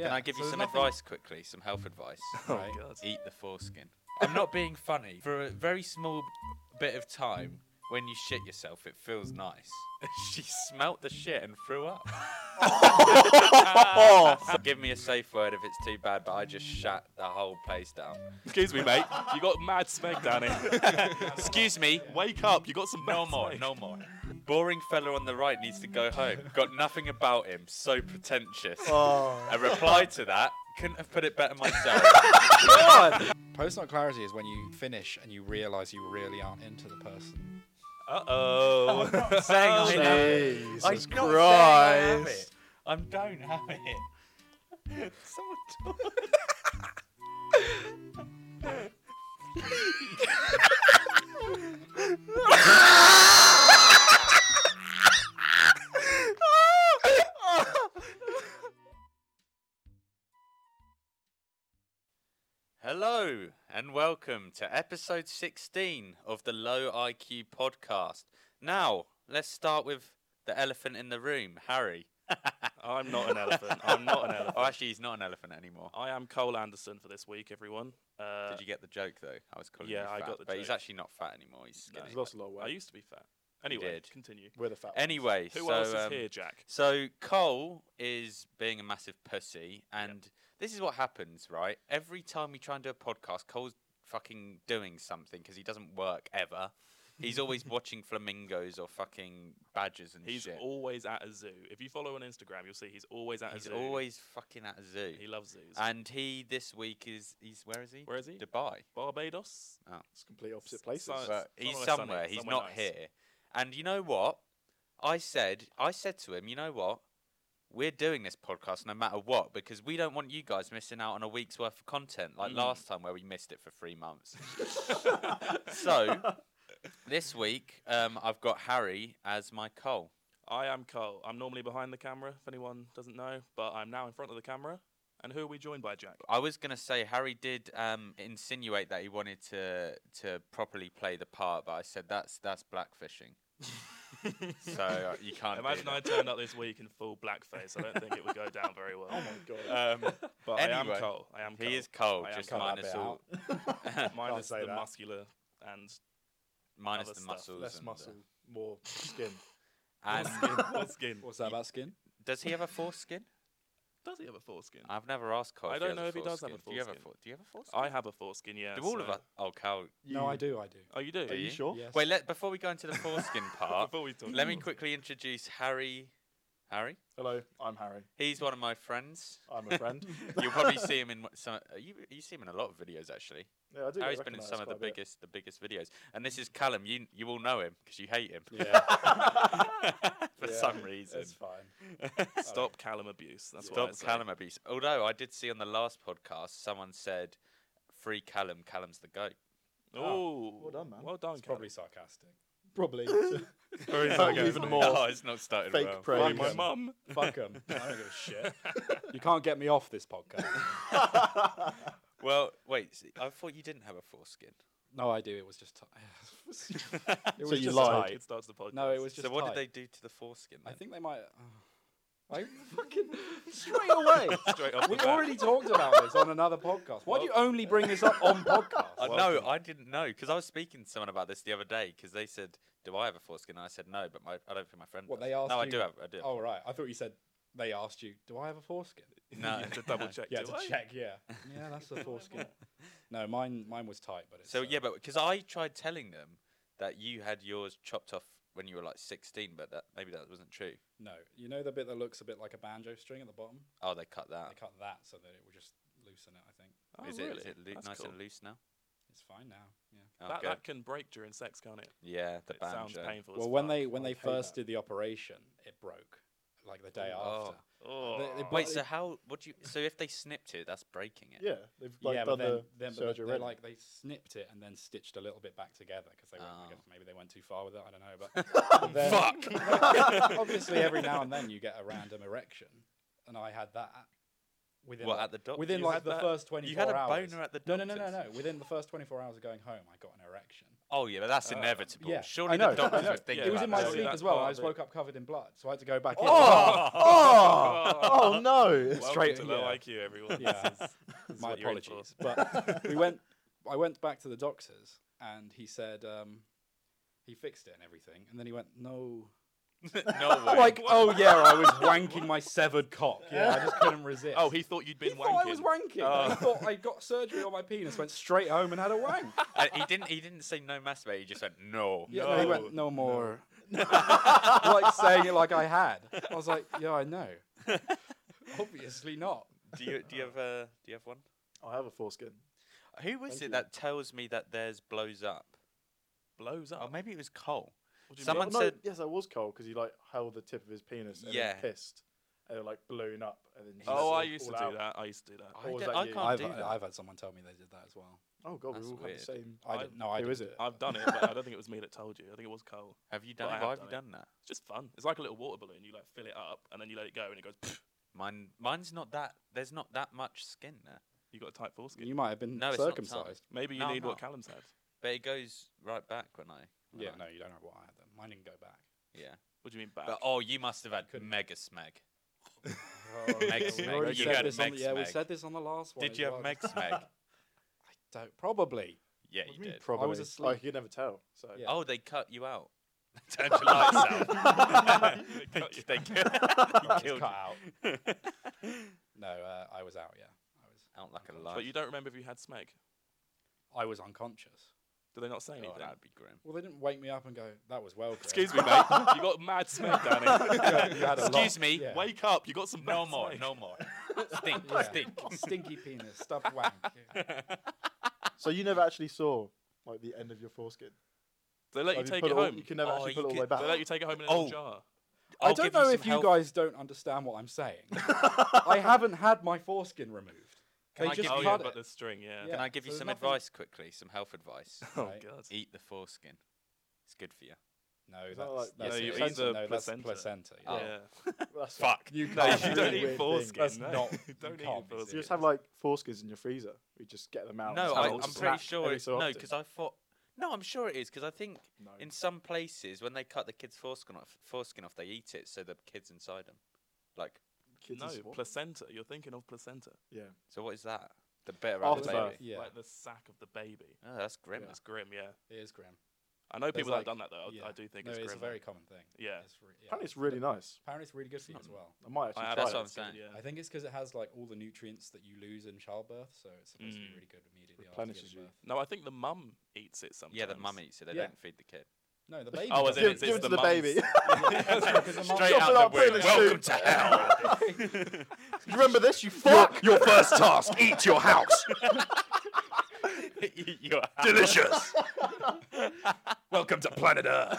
Can I give you some advice quickly? Some health advice. Right. God. Eat the foreskin. I'm not being funny. For a very small bit of time, when you shit yourself, it feels nice. She smelt the shit and threw up. Give me a safe word if it's too bad, but I just shat the whole place down. Excuse me, mate. You got mad smeg down here. Excuse me. Wake up. You got some No mad more, smeg. no more. Boring fella on the right needs to go home. Got nothing about him. So pretentious. A reply to that. Couldn't have put it better myself. Post-nut clarity is when you finish and you realise you really aren't into the person. Uh-oh. I'm not saying I have it. Jesus I'm not saying I have it. I don't have it. Someone Hello and welcome to episode 16 of the Low IQ podcast. Now, let's start with the elephant in the room, Harry. I'm not an elephant. I'm not an elephant. Oh, actually, he's not an elephant anymore. I am Cole Anderson for this week, everyone. Did you get the joke, though? I was calling you yeah, fat, I got the but he's joke. actually not fat anymore. He's skinny. He's lost a lot of I weight. used to be fat. Anyway, did. continue. We're the fat ones. Anyway, Who so, else is here, Jack? So Cole is being a massive pussy, and this is what happens, right? Every time we try and do a podcast, Cole's fucking doing something because he doesn't work ever. He's always watching flamingos or fucking badgers and He's shit. always at a zoo. If you follow on Instagram, you'll see he's always at a He's zoo. always fucking at a zoo. He loves zoos. And he this week he's where is he? Where is he? Dubai. Barbados? It's complete opposite places. So- But he's somewhere somewhere. sunny, He's somewhere not nice. here. And you know what? I said to him, you know what? We're doing this podcast no matter what because we don't want you guys missing out on a week's worth of content like last time where we missed it for 3 months. So this week I've got Harry as my Cole. I am Cole. I'm normally behind the camera, if anyone doesn't know, but I'm now in front of the camera. And who are we joined by, Jack? I was gonna say Harry did insinuate that he wanted to properly play the part, but I said that's blackfishing. So you can't. Imagine do I that. turned up this week in full blackface. I don't think it would go down very well. Oh my god. But I Anyway, am Cole. I am Cole. He is Cole, I am just Cole. minus all, Minus say the that. muscular and minus Other the stuff. muscles. Less and, muscle, more skin. And more skin. What's that about skin? does he have a foreskin? Does he have a foreskin? I've never asked Cole. I if don't has know if he does have foreskin. a Do you have a foreskin. do you have a foreskin? I have a foreskin, yeah. Do all of so- us? Oh, Cal. No, I do. Oh, you do? Do Are you you? sure? Yes. Wait, before we go into the foreskin part, Before we talk. let me quickly introduce Harry. Harry? Hello, I'm Harry. He's one of my friends. I'm a friend. You'll probably see him in some. You see him in a lot of videos actually. Yeah, I do. Harry's get been in recognised some of the quite a bit. biggest videos, and this is Callum. You all know him because you hate him Yeah. for Yeah, some reason. It's fine. Stop Callum abuse. That's what I Stop say. Callum abuse. Although I did see on the last podcast someone said, "Free Callum. Callum's the goat." Oh, well done, man. Well done, It's Callum. probably sarcastic. Probably. Very Even more Oh, it's not started fake well. praise. Like my mum. Fuck 'em. I don't give a shit. You can't get me off this podcast. Well, wait. I thought you didn't have a foreskin. No, I do. It was just. It So was you just lied. tight. It starts the podcast. No, it was just. So what tight. did they do to the foreskin? I then? think they might. I fucking straight away. Straight off We the bat. already talked about this on another podcast. Why do you only bring this up on podcasts? No, Welcome. I didn't know because I was speaking to someone about this the other day because they said, "Do I have a foreskin?" And I said, "No, but I don't think my friend." What does." they asked No, I you- do have. I do. Oh right, I thought you said they asked you, "Do I have a foreskin?" No. You had to double check. Yeah, do to I? check. Yeah, yeah, that's the foreskin. No, mine was tight, but it's. So yeah, but because I tried telling them that you had yours chopped off when you were like 16, but maybe that wasn't true. No, you know the bit that looks a bit like a banjo string at the bottom. Oh, they cut that. They cut that so that it would just loosen it. I think Oh, Is really? it That's nice cool. and loose now? it's fine now. Yeah. Oh, That, good. that can break during sex, can't it? Yeah, the It sounds banjo. painful. Well, as when fuck. they when I they hate first that. did the operation, it broke like the day Oh. after. Oh. They Wait, But so it- how? What do you? So if they snipped it, that's breaking it. Yeah, they've like yeah, done but then, the but surgery they already. like they snipped it and then stitched a little bit back together because they went, I Oh. guess maybe they went too far with it. I don't know, but then- Fuck. obviously every now and then you get a random erection, and I had that. Within What, like, at the doctor? within You like had the that- first 24 You had a hours. boner at the No, doctor's? no. Within the first 24 hours of going home, I got an erection. Oh yeah, but that's inevitable. Yeah, Surely I know, the doctors I know. would think Yeah, It was about in my that. Surely sleep that's as well. part I of just it. woke up covered in blood, so I had to go back in. Oh no! Welcome Straight- to low yeah. IQ, everyone. Yeah. This is My what you're in for. apologies. But I went back to the doctor's, and he said he fixed it and everything, and then he went, no. No way. Like, oh yeah, I was wanking my severed cock. Yeah, I just couldn't resist. Oh, he thought you'd He been thought wanking. I was wanking. Oh. He thought I got surgery on my penis, went straight home and had a wank. He didn't say no masturbate. He just went no. Yeah, no, he went, no more. Like saying it like I had. I was like, yeah, I know. Obviously not. Do you have one? I have a foreskin. Who was Thank it you. that tells me that theirs blows up? Blows up. Oh, maybe it was Cole. What do you Someone mean? No, said- yes, I was cold because he like held the tip of his penis and Yeah. then pissed, and it like balloon up, and then. Oh, I just used to all do out. that. I used to do that. I, was don't- that I you? can't do that. I've had someone tell me they did that as well. Oh god, That's we all weird. have the same. I didn't. No, I Who didn't. is it? I've done it, but I don't think it was me that told you. I think it was Cole. Have you done But it? I Why have have you done done that? It's just fun. It's like a little water balloon. You like fill it up and then you let it go and it goes. Pfft. Mine's not that. There's not that much skin there, You got a tight foreskin. You might have been No, it's not circumcised. Maybe you No, need no. what Callum's had. but it goes right back when I. Yeah, no, you don't know what I had then. Mine didn't go back. Yeah. What do you mean back? But oh, you must have had Couldn't. mega smeg. We Meg already Smeg. You said had this on Meg the- yeah, we Smeg. said this on the last one. Did as you have well. meg smeg? I don't. Probably. Yeah, What do you you mean did. probably? was asleep. Like you can never tell. So. Yeah. Oh, they cut you out. Turned your lights out. They cut you. They I was killed cut you. out. No, I was out. Yeah, Out like a light. But you don't remember if you had smeg. I was unconscious. Do they not say Oh, anything? that'd be grim. Well, they didn't wake me up and go, "That was well." Greg." Excuse me, mate. You got mad smeg, Danny. You had a lot. Excuse me. Yeah. Wake up. You got some No mad more. smeg. No more. Stink. Yeah. Stink. Stinky penis, stuffed wank. Yeah. So you never actually saw like the end of your foreskin. Do they let you Like, take put it all- home? You can never Oh, actually you put it all the way could- back. They let you take it home in a Oh. little jar. I I'll don't give know some if you help. guys don't understand what I'm saying. I haven't had my foreskin removed. Can They I just give Oh you- yeah, cut but it. the string, yeah. Yeah. Can I give you so some there's nothing- advice quickly? Some health advice. Oh Right. god. Eat the foreskin. It's good for you. No, Is that's, that like- that's No, you eat placenta. the No, placenta. that's placenta. Yeah. Oh. Yeah. That's Fuck. You No, can't you do don't it. eat weird foreskin. thing. That's no. not- You you don't eat can't be foreskin. You just have like foreskins in your freezer. You just get them out. No, and I'm just pretty snack sure every it's so no, often. because I thought. No, I'm sure it is because I think No. in some places when they cut the kid's foreskin off, they eat it so the kid's inside them. Like, Kids No, is what? placenta. You're thinking of placenta. Yeah. so what is that? The bit around the After baby. birth. Yeah. Like the sack of the baby. Oh, that's grim. Yeah. That's grim, yeah. It is grim. I know There's people that like- have done that though. yeah. I do think No, it's it's grim. a very common thing. Yeah. It's yeah. Apparently it's really nice. Apparently it's really good for you as well. I might actually I have try That's it. what I'm it's good, saying. Yeah. I think it's because it has like all the nutrients that you lose in childbirth, so it's supposed to be Mm. really good immediately after Replenishes giving you. birth. No, I think the mum eats it sometimes. Yeah, the mum eats it. They Yeah. don't feed the kid. No, the baby. Oh, as doesn't. in Give, it's give it to the the baby. Because the mum- Straight Chop it out up, the put it in womb. the Welcome soup. to hell. You remember this, you fuck? Your first task: eat your house. Eat your Delicious. Welcome to planet Earth.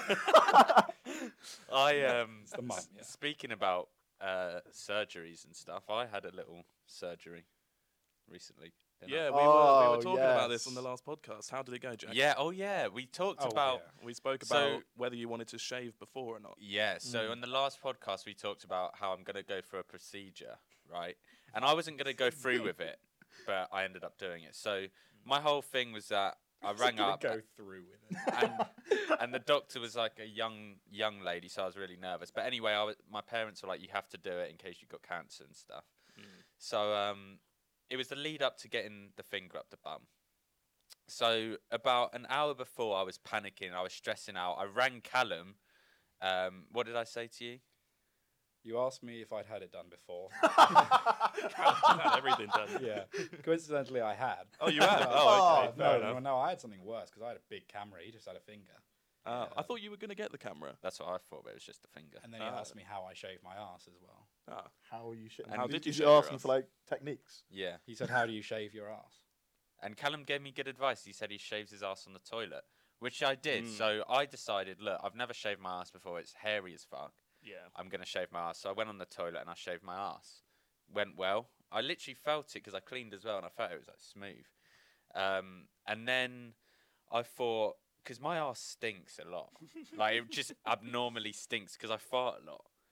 It's the mum. Yeah. Speaking about surgeries and stuff, I had a little surgery recently. didn't I? Yeah, we were Oh, talking about this on yes. the last podcast. How did it go, Jack? Yeah. Oh, yeah. We talked Oh, about. yeah. We spoke So- about whether you wanted to shave before or not. Yeah, so on the last podcast we talked about how I'm going to go for a procedure, right? And I wasn't going to go through with it, but I ended up doing it. So my whole thing was that I rang Gonna up Go through with it. and the doctor was like a young lady, so I was really nervous. But anyway, my parents were like, you have to do it in case you got cancer and stuff. So it was the lead up to getting the finger up the bum. So about an hour before, I was panicking, I was stressing out. I rang Callum. What did I say to you? You asked me if I'd had it done before. Callum's had everything done. Yeah. Coincidentally, I had. Oh, you had? Oh, okay. Fair No, enough. no, I had something worse because I had a big camera. He just had a finger. I thought you were going to get the camera. That's what I thought, but it was just a finger. And then he Ah. asked me how I shave my ass as well. Ah. How are you shit? And how did you Is shave he your asking ass? for like techniques? Yeah. He said, "How do you shave your ass?" And Callum gave me good advice. He said he shaves his ass on the toilet, which I did. Mm. So I decided, look, I've never shaved my ass before. It's hairy as fuck. Yeah. I'm going to shave my ass. So I went on the toilet and I shaved my ass. Went well. I literally felt it because I cleaned as well and I felt it was like smooth. And then I thought, because my ass stinks a lot. Like it just abnormally stinks because I fart a lot.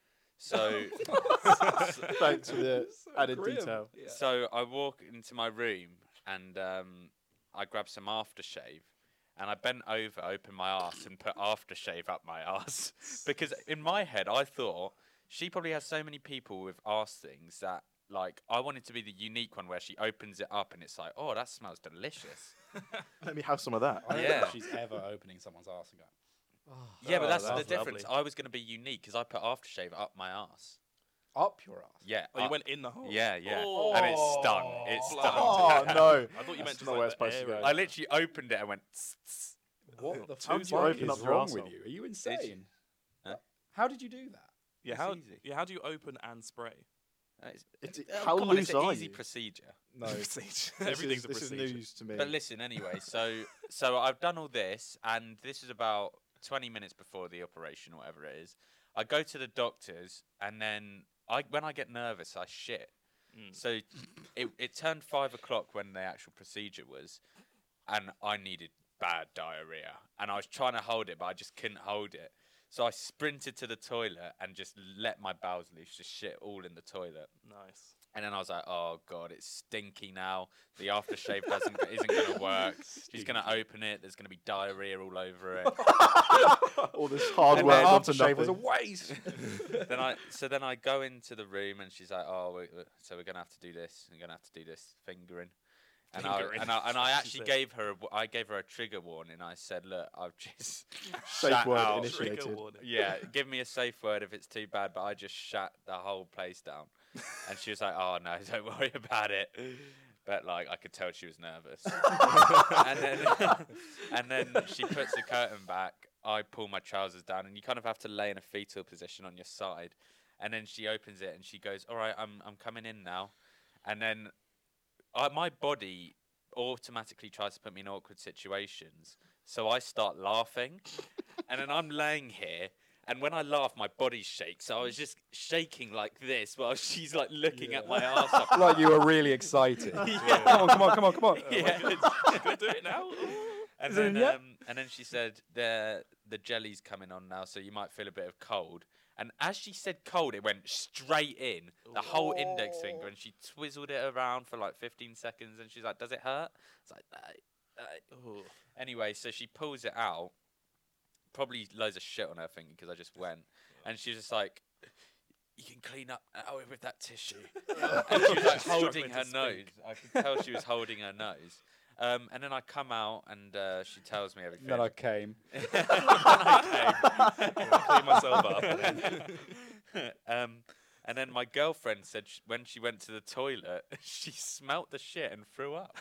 So Thanks for the added grim. detail. Yeah. so I walk into my room and I grab some aftershave. And I bent over, opened my arse, and put aftershave up my arse. Because in my head, I thought she probably has so many people with arse things that, like, I wanted to be the unique one where she opens it up and it's like, oh, that smells delicious. Let me have some of that. I don't Yeah. think she's ever opening someone's arse and going, Yeah, but Oh, that's the that's difference. lovely. I was going to be unique because I put aftershave up my arse. up your ass. Yeah. Oh, you up- went in the hole. Yeah, yeah. Oh. And it stung. It stung. Oh no! I thought you meant That's just not like where it's the supposed to area. go. I literally opened it and went. Tss, tss. What the How fuck do you open is up your wrong with arsehole? you? Are you insane? Huh? How did you do that? Yeah, It's how easy. yeah, how do you open and spray? How come on, loose it's an are easy you? procedure. No. Everything's a this is procedure. news to me. But listen, anyway. So I've done all this, and this is about 20 minutes before the operation, or whatever it is. I go to the doctors, and then when I get nervous, I shit. Mm. So it turned 5 o'clock when the actual procedure was, and I needed bad diarrhea, and I was trying to hold it, but I just couldn't hold it. So I sprinted to the toilet and just let my bowels loose, just shit all in the toilet. Nice. And then I was like, oh god, it's stinky now. The aftershave isn't going to work. She's going to open it. There's going to be diarrhea all over it. All this hard And work then onto Aftershave was a nothing. waste. then I go into the room and she's like, oh, so we're going to have to do this. We're going to have to do this fingering. And Fingering. I She actually said. gave her a trigger warning. I said, look, I've just Safe shat word out. initiated. Trigger warning. Yeah, give me a safe word if it's too bad, but I just shut the whole place down. And she was like, oh no, don't worry about it. But like I could tell she was nervous. and then she puts the curtain back. I pull my trousers down, and you kind of have to lay in a fetal position on your side. And then she opens it and she goes, all right, I'm coming in now. And then my body automatically tries to put me in awkward situations. So I start laughing. And then I'm laying here. And when I laugh, my body shakes. So I was just shaking like this while she's like looking at my ass. Up. Like you were really excited. Yeah. Come on. Yeah. Gonna do it now. And Is it in yet? and then she said the jelly's coming on now, so you might feel a bit of cold. And as she said cold, it went straight in the whole index finger, and she twizzled it around for like 15 seconds, and she's like, "Does it hurt?" It's like, Ooh. Anyway, so she pulls it out, probably loads of shit on her finger because I just went, and she's just like, "You can clean up with that tissue." And she was like holding Struggling her to nose. speak. I could tell she was holding her nose. And then I come out and she tells me everything. Then I came. Then I Clean myself up. came. And then my girlfriend said when she went to the toilet, she smelt the shit and threw up.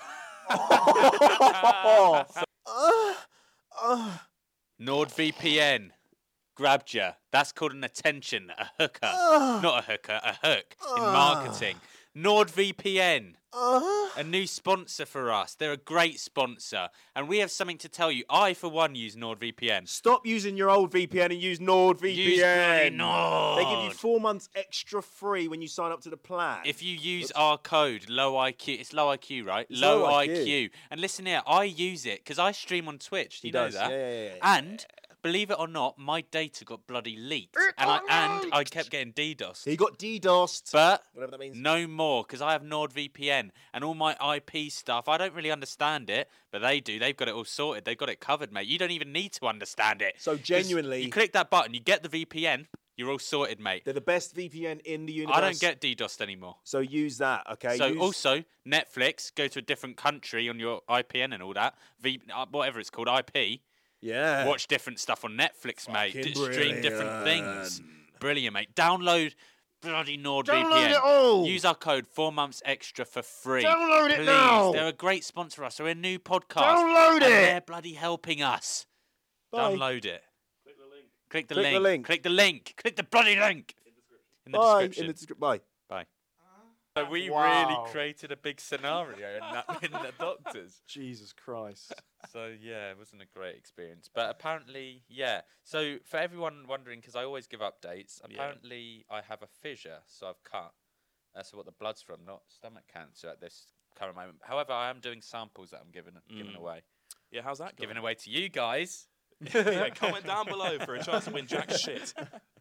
NordVPN grabbed you. That's called an attention, a hooker. Not a hooker, a hook in marketing. NordVPN, a new sponsor for us. They're a great sponsor. And we have something to tell you. I, for one, use NordVPN. Stop using your old VPN and use NordVPN. Use bloody Nord. They give you 4 months extra free when you sign up to the plan. If you use our code, low IQ, it's low IQ, right? It's Low low IQ. IQ. And listen here, I use it because I stream on Twitch. Do you know that? Yeah. And believe it or not, my data got bloody leaked, and I kept getting DDoSed. He got DDoSed. But whatever that means. no more, because I have NordVPN and all my IP stuff. I don't really understand it, but they do. They've got it all sorted. They've got it covered, mate. You don't even need to understand it. So 'Cause genuinely, you click that button, you get the VPN, you're all sorted, mate. they're the best VPN in the universe. I don't get DDoSed anymore. So use that, okay? So use... also Netflix, go to a different country on your IPN and all that. Whatever it's called, IP. yeah. Watch different stuff on Netflix, mate. Fucking Stream different things. brilliant. Brilliant, mate. Download bloody NordVPN. Download it all. Use our code 4 months extra for free. Download it Please. now. They're a great sponsor for us. They're a new podcast. Download and it. They're bloody helping us. Bye. Download it. Click the Click link. the link. Click the link. Click the bloody link. In the Bye. description. In the description. Bye. Bye. So we Wow. really created a big scenario in the doctors. Jesus Christ. So yeah, it wasn't a great experience, but apparently, yeah. So for everyone wondering, because I always give updates, Yeah. apparently I have a fissure, so I've cut. That's what the blood's from, not stomach cancer at this current moment. However, I am doing samples that I'm giving away, Yeah, how's that going? giving away to you guys. Yeah, comment down below for a chance to win jack shit.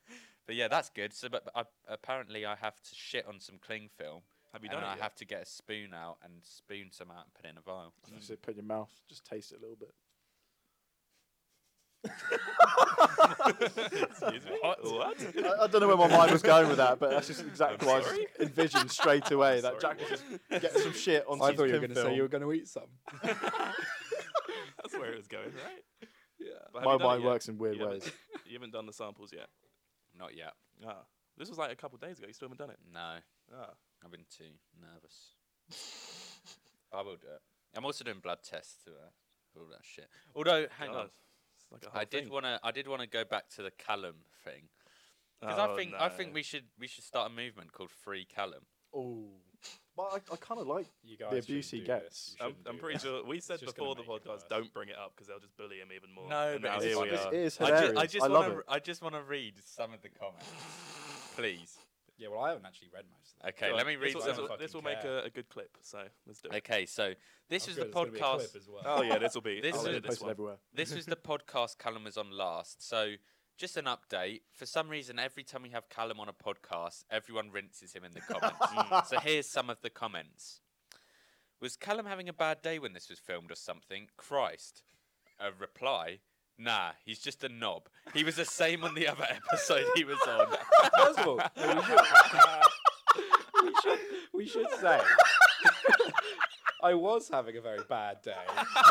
But yeah, that's good. So, but apparently I have to shit on some cling film. Have you And done it I yet? have to get a spoon out and spoon some out and put it in a vial. So put it in your mouth, just taste it a little bit. Excuse me? What? I don't know where my mind was going with that, but that's just exactly what I sorry? just envisioned straight away. That Sorry, Jack was just getting some shit on I some thought you were film. going to say you were going to eat some. That's where it was going, right? Yeah. But have My you done it mind yet? works in weird You ways. You haven't done the samples yet. Not yet. Ah, this was like a couple of days ago. You still haven't done it. No, Ah, I've been too nervous. I will do it. I'm also doing blood tests to all that shit. Although, hang God, on, it's like a whole I did thing. wanna go back to the Callum thing because Oh, I think no. we should start a movement called Free Callum. Oh, but I kind of like. You The guys abuse he shouldn't do gets. this. You I'm shouldn't do pretty this. sure we said just gonna before the make it podcast, worse. don't bring it up because they'll just bully him even more. No, and but now it's here we just- are. It is I hilarious. I love it. I just want to read some of the comments, please. Yeah, well, I haven't actually read most of them. Okay, Go let on. me read This some. will, of- this will fucking make care. a good clip, so let's do it. Okay, so this Oh, was good, the it's gonna be a podcast. clip as well. Oh yeah, this will be. This I'll is- edit this Posted one. everywhere. This was the podcast Callum was on last. So just an update. For some reason, every time we have Callum on a podcast, everyone rinses him in the comments. So here's some of the comments. Was Callum having a bad day when this was filmed or something? Christ. A reply. Nah, he's just a knob. He was the same on the other episode he was on. First of all, we should say I was having a very bad day.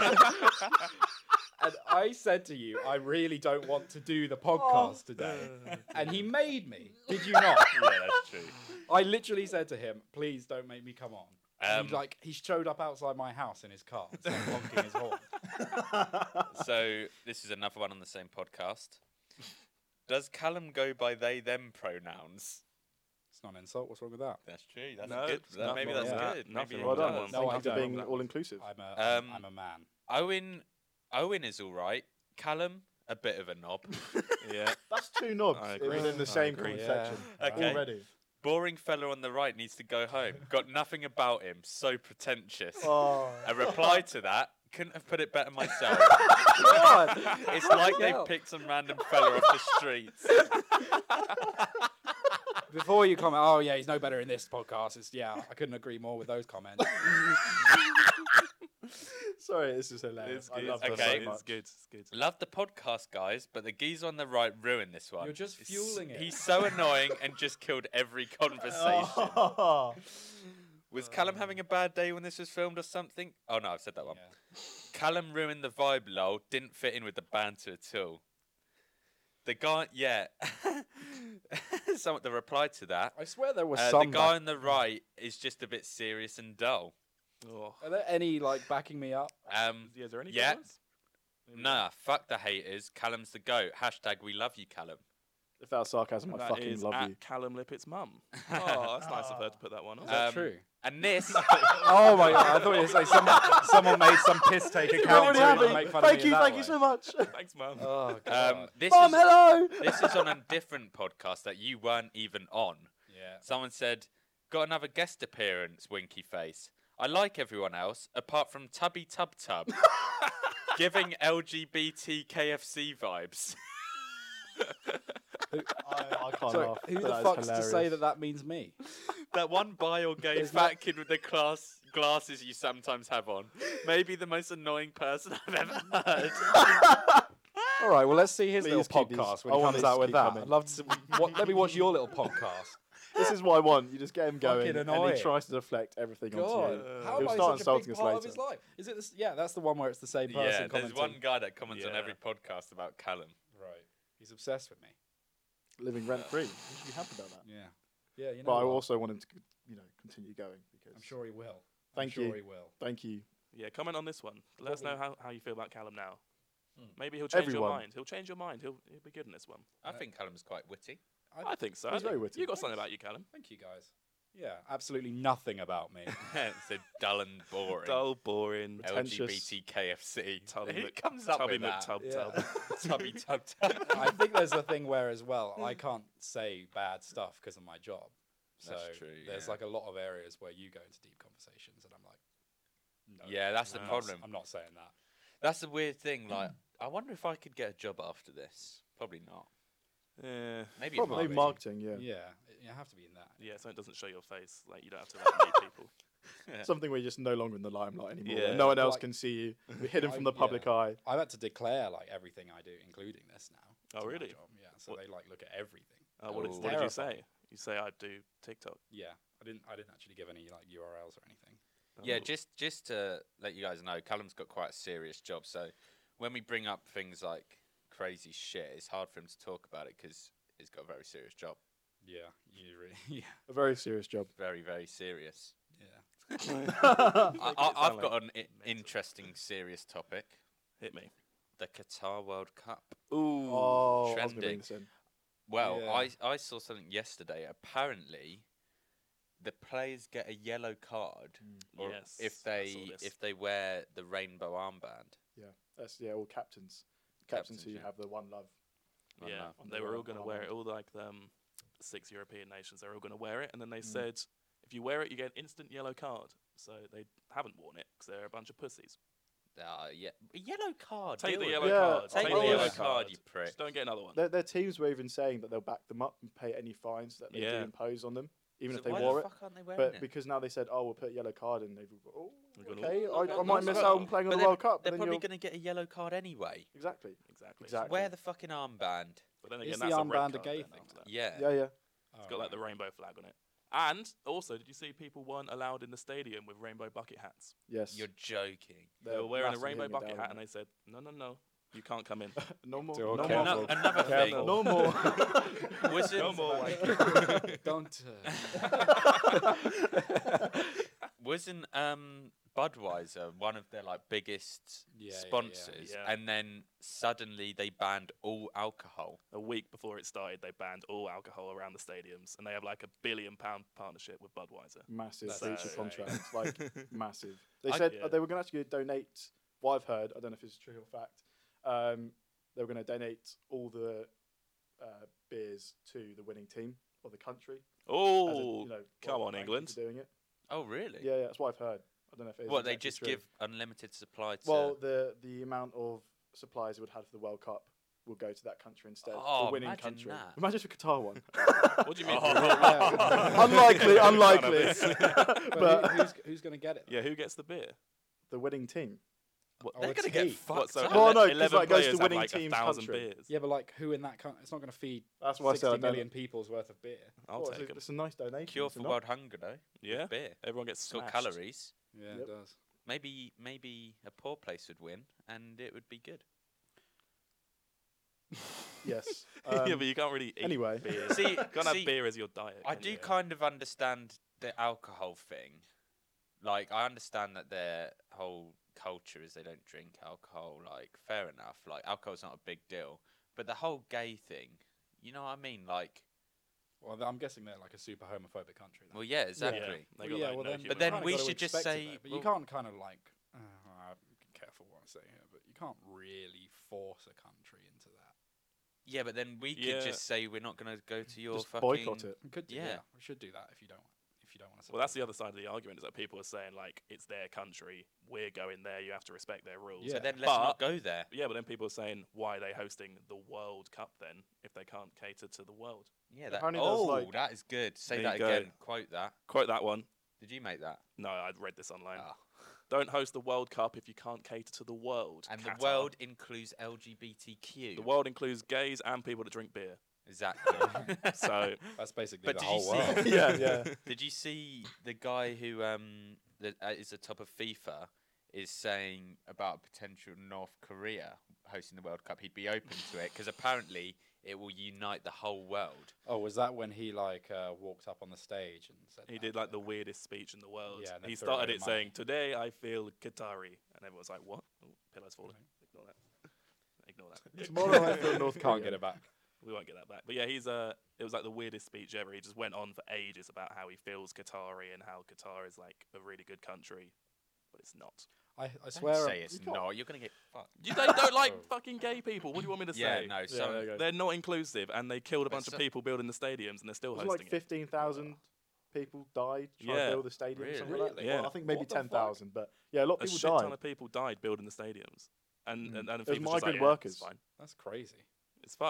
And I said to you, I really don't want to do the podcast today. And he made me. Did you not? Yeah, that's true. I literally said to him, please don't make me come on. And Um, he showed up outside my house in his car, so honking his horn. So this is another one on the same podcast. Does Callum go by they them pronouns? It's not an insult. What's wrong with that? That's true. That's No, good. it's not Maybe wrong that's with that. good. Nothing Maybe wrong Well with it that does. one. No, I Thank you for don't. being all inclusive. I'm a man. Owen is all right. Callum, a bit of a knob. Yeah. That's two knobs I agree. within the I same agree. comment Yeah. section Okay. already. Boring fella on the right needs to go home. Got nothing about him. So pretentious. Oh, A reply to that. Couldn't have put it better myself. God. It's like they hell. picked some random fella off the streets. Before you comment, oh yeah, he's no better in this podcast. I couldn't agree more with those comments. Sorry, this is hilarious. It's I good. love Okay. that so It's much. good. It's good. Love the podcast, guys, but the geezer on the right ruined this one. You're just It's- fueling it. He's so annoying and just killed every conversation. Oh. Was Callum having a bad day when this was filmed or something? Oh no, I've said that one. Yeah. Callum ruined the vibe, lol. Didn't fit in with the banter at all. The guy, yeah. The reply to that. I swear there was The some. guy on the right is just a bit serious and dull. Oh. Are there any backing me up? Yeah, is there any Yeah. good ones? Maybe Nah, fuck the haters. Callum's the goat. Hashtag we love you, Callum. If that was sarcasm, I That fucking is love at you. Callum Lippett's mum. Oh, that's nice of her to put that one on. Is that Um, true? And this, Oh my god! I thought you were saying someone made some piss take account to make fun of me in that Thank you way. so much. Thanks, mum. Oh god. this Mom, is hello. this is on a different podcast that you weren't even on. Yeah. Someone said, "Got another guest appearance." Winky face. I like everyone else apart from Tubby Tub Tub, giving LGBT KFC vibes. I can't So laugh. who the That is fuck's to say hilarious. that mean me? That one bi or gay There's fat kid with the glasses you sometimes have on. Maybe the most annoying person I've ever heard. All right. Well, let's see his Please little keep these- podcast when I he want comes these out to with keep that. coming. I'd love to. Let me watch your little podcast. This is what I want. You just get him going, Fucking and annoying. he tries to deflect everything onto God, you. how He'll am I start such a big insulting us part of later. his life? Is it? Yeah, that's the one where it's the same person Yeah, there's commenting. one guy that comments on Yeah. every podcast about Callum. Right. He's obsessed with me. Living rent free. You should be happy about that. Yeah. Yeah. You know. But I what? also want him to, continue going because. I'm sure he will. Thank I'm you. sure he will. Thank you. Yeah, comment on this one. Let us know how you feel about Callum now. Hmm. Maybe he'll change Everyone. your mind. He'll change your mind. He'll be good in this one. I think Callum's quite witty. I think so. He's very witty. You got something about you, Callum. Thank you, guys. Yeah, absolutely nothing about me. It's a dull and boring. Dull, boring. LGBT KFC. Tubby Who Mc- comes up Tubby with that? McTub Yeah. Tub. Tubby Tub Tub. I think there's a thing where as well, I can't say bad stuff because of my job. So That's true, there's yeah. like a lot of areas where you go into deep conversations, and I'm like, no, Yeah, that's the No. problem. I'm not saying that. That's the weird thing. Like, I wonder if I could get a job after this. Probably not. Maybe Probably marketing. marketing, yeah. You have to be in that. Yeah, so it doesn't show your face. Like, you don't have to like, meet people. Something where you're just no longer in the limelight anymore. Yeah. where no one else Like- can see you. You're hidden from the Yeah. public eye. I've had to declare like everything I do, including this now. Oh, to my really? job. Yeah. So What- they like look at everything. What Ooh. did you say? Terrifying. You say I do TikTok. Yeah. I didn't actually give any like URLs or anything. Yeah, Oh. just to let you guys know, Callum's got quite a serious job. So when we bring up things like crazy shit, it's hard for him to talk about it because he's got a very serious job. Yeah. You really. Yeah. A very serious job. Very, very serious. Yeah. I've got an interesting, serious topic. Hit me. The Qatar World Cup. Ooh. Oh, I was gonna trending. bring this in. Well, Yeah. I saw something yesterday. Apparently, the players get a yellow card or Yes, if I they saw this. if they wear the rainbow armband. That's all captains. Captains who Captains, yeah. have the one love. I Yeah, know. On they the were all World going to Cup wear it. one. All like the 6 European nations, they're all going to wear it. And then they said, if you wear it, you get an instant yellow card. So they haven't worn it because they're a bunch of pussies. Yeah, a yellow card. Take deal the with yellow it. Yeah, card. Take Take the the yellow yellow card, you Just prick. don't get another one. Their teams were even saying that they'll back them up and pay any fines that they do Yeah. impose on them, even So if they why wore the it. fuck aren't they wearing But it? because now they said, oh, we'll put a yellow card in, they've got, oh, We've got okay, all- I might miss out on playing on But the World Cup. They're then probably you'll- going to get a yellow card anyway. Exactly. Exactly. Exactly. Wear the fucking armband. But then Is again, the that's a red armband a card gay then thing? after that. Yeah. Yeah. It's got like the rainbow flag on it. And also, did you see people weren't allowed in the stadium with rainbow bucket hats? Yes. You're joking. They were wearing a massively rainbow hitting it bucket down hat, on and it. they said, no, you can't come in. No more. So No careful. more. Another thing. Careful. No more. Wasn't No more Don't. wasn't Budweiser one of their like biggest Yeah, yeah, yeah. sponsors, Yeah. and then suddenly they banned all alcohol. A week before it started, they banned all alcohol around the stadiums, and they have like £1 billion partnership with Budweiser. Massive That's breach of insane. contract. Like, massive. They I- said yeah. they were going to actually donate, what I've heard, I don't know if it's true or fact, they were going to donate all the beers to the winning team or the country. as a, Oh, you know, come well, on, thank you England. for doing it. Oh, really? Yeah, that's what I've heard. I don't know if it is. What, they exactly just true. give unlimited supply to? Well, the amount of supplies it would have for the World Cup will go to that country instead. Oh, the winning imagine country. that. Imagine if a Qatar one. what do you mean? unlikely, unlikely. But who's going to get it? Yeah, who gets the beer? The winning team. they're a gonna get team. fucked so up. Well, no, 'cause 11 that goes to players have winning like team's 1,000 country. beers. Yeah, but like who in that country? It's not going to feed That's why I 60 said I don't million people's worth of beer. I'll Well, take them. it's a nice donation. Cure is it for not? world hunger, though. Yeah, Beer. everyone gets It's got smashed. calories. Yeah, Yep. it does. Maybe a poor place would win, and it would be good. Yes. Yeah, but you can't really eat anyway. beer. See, You can't see, have beer as your diet. I can do you? kind of understand the alcohol thing. Like, I understand that their whole culture is they don't drink alcohol. Like, fair enough. Like, alcohol's not a big deal. But the whole gay thing, you know what I mean? Like, Well, I'm guessing they're like a super homophobic country. Then. well, yeah, exactly. They Well, got, yeah, like, well no then, human But then kinda we gotta should just expect it, say- though, but well- you can't kind of like. I'm careful what I say here, but you can't really force a country into that. Yeah, but then we Yeah. could just say we're not going to go to your Just fucking... boycott it. We could do, Yeah. we should do that if you don't want. If you don't want to. Well, that's the other side of the argument is that people are saying like it's their country, we're going there, you have to respect their rules. Yeah. So then let's not go there. Yeah, but then people are saying why are they hosting the World Cup then if they can't cater to the world? Yeah, that, Apparently there's, like- that is good. Say There that you go. again. Quote that. Quote that one. Did you make that? No, I'd read this online. Oh. Don't host the World Cup if you can't cater to the world. And Qatar. the world includes LGBTQ. The world includes gays and people that drink beer. Exactly. So That's basically But the did you whole see- world. Yeah. Did you see the guy who that is the top of FIFA is saying about potential North Korea hosting the World Cup? He'd be open to it because apparently it will unite the whole world. Oh, was that when he like walked up on the stage and said? he that? did like the weirdest speech in the world. Yeah, and then He threw started away it the money. saying, "Today I feel Qatari," and everyone's like, "What? Oh, pillow's falling." Ignore that. Ignore that. Tomorrow I feel North Can't Korea. get it back. We won't get that back. But yeah, it was like the weirdest speech ever. He just went on for ages about how he feels Qatari and how Qatar is like a really good country, but it's not. I Don't swear. say it's not. You're gonna get fucked. They don't like Oh. fucking gay people. What do you want me to Yeah, say? no. Yeah, Some, there you go. They're not inclusive, and they killed a But bunch of so- people building the stadiums, and they're still It was hosting like 15,000 people died trying Yeah. to build the stadium. Really? Something like that. Yeah. Well, I think maybe What the fuck? 10,000, but yeah, a lot it. of A people shit died. ton of people died building the stadiums, and Mm. and It was FIFA's just migrant like, workers. It's fine. That's crazy. It's fucked.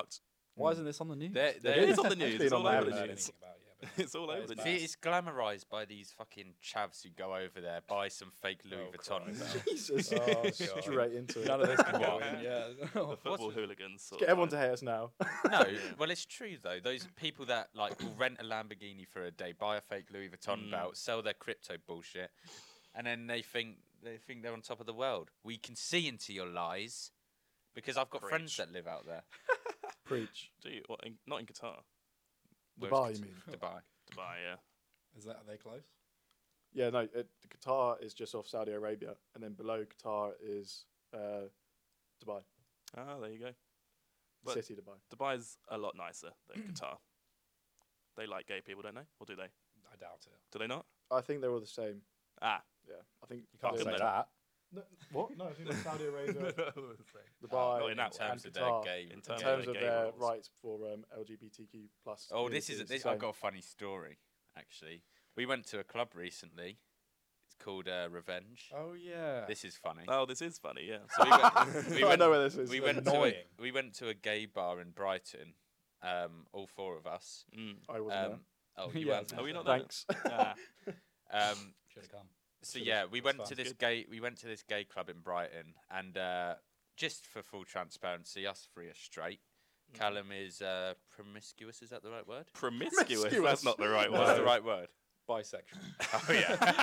Why isn't this on the news? They're- It is on the news. been It's on all my over the list. news. It's all That over is the bad. See, news. it's glamorized by these fucking chavs who go over there, buy some fake Louis Oh, Vuitton. Christ. belt. Jesus. Oh, God. Straight into it. None of this can go What? in. Yeah. The football with- hooligans. sort Get of everyone vibe. to hate us now. No, well, it's true though. Those people that like will rent a Lamborghini for a day, buy a fake Louis Vuitton belt, sell their crypto bullshit, and then they think they're on top of the world. We can see into your lies because I've got friends Preach. that live out there. Preach. Do you? What, not in Qatar. Where's Dubai, you mean? Dubai. Dubai, yeah. Are they close? Yeah, no. Qatar is just off Saudi Arabia, and then below Qatar is Dubai, Ah, there you go. the But- city Dubai. Dubai's a lot nicer than Qatar. They like gay people, don't they? Or do they? I doubt it. Do they not? I think they're all the same. Ah. Yeah, I think You can't Fucking say them. that. No, what? No, I think that's Saudi Arabia, Dubai. Dubai, not in that In way. terms and of their Qatar. gay. In in terms terms of of gay their rules. rights for LGBTQ plus. Oh, this is. communities, I've got a funny story. Actually, we went to a club recently. It's called Revenge. Oh yeah. This is funny. Oh, this is funny, yeah. So we I went, know where this is. we went to Annoying. we went to a gay bar in Brighton. All four of us. Mm. I wasn't Oh, you Yeah, weren't it's there. Are we not there. there? Thanks. Ah. Should have come. So Should've- yeah, we that's went fine. to this Good. gay. We went to this gay club in Brighton, and just for full transparency, us three are straight. Callum is promiscuous. Is that the right word? Promiscuous. Promiscuous. That's not the right What's word. the right word? Bisexual. Oh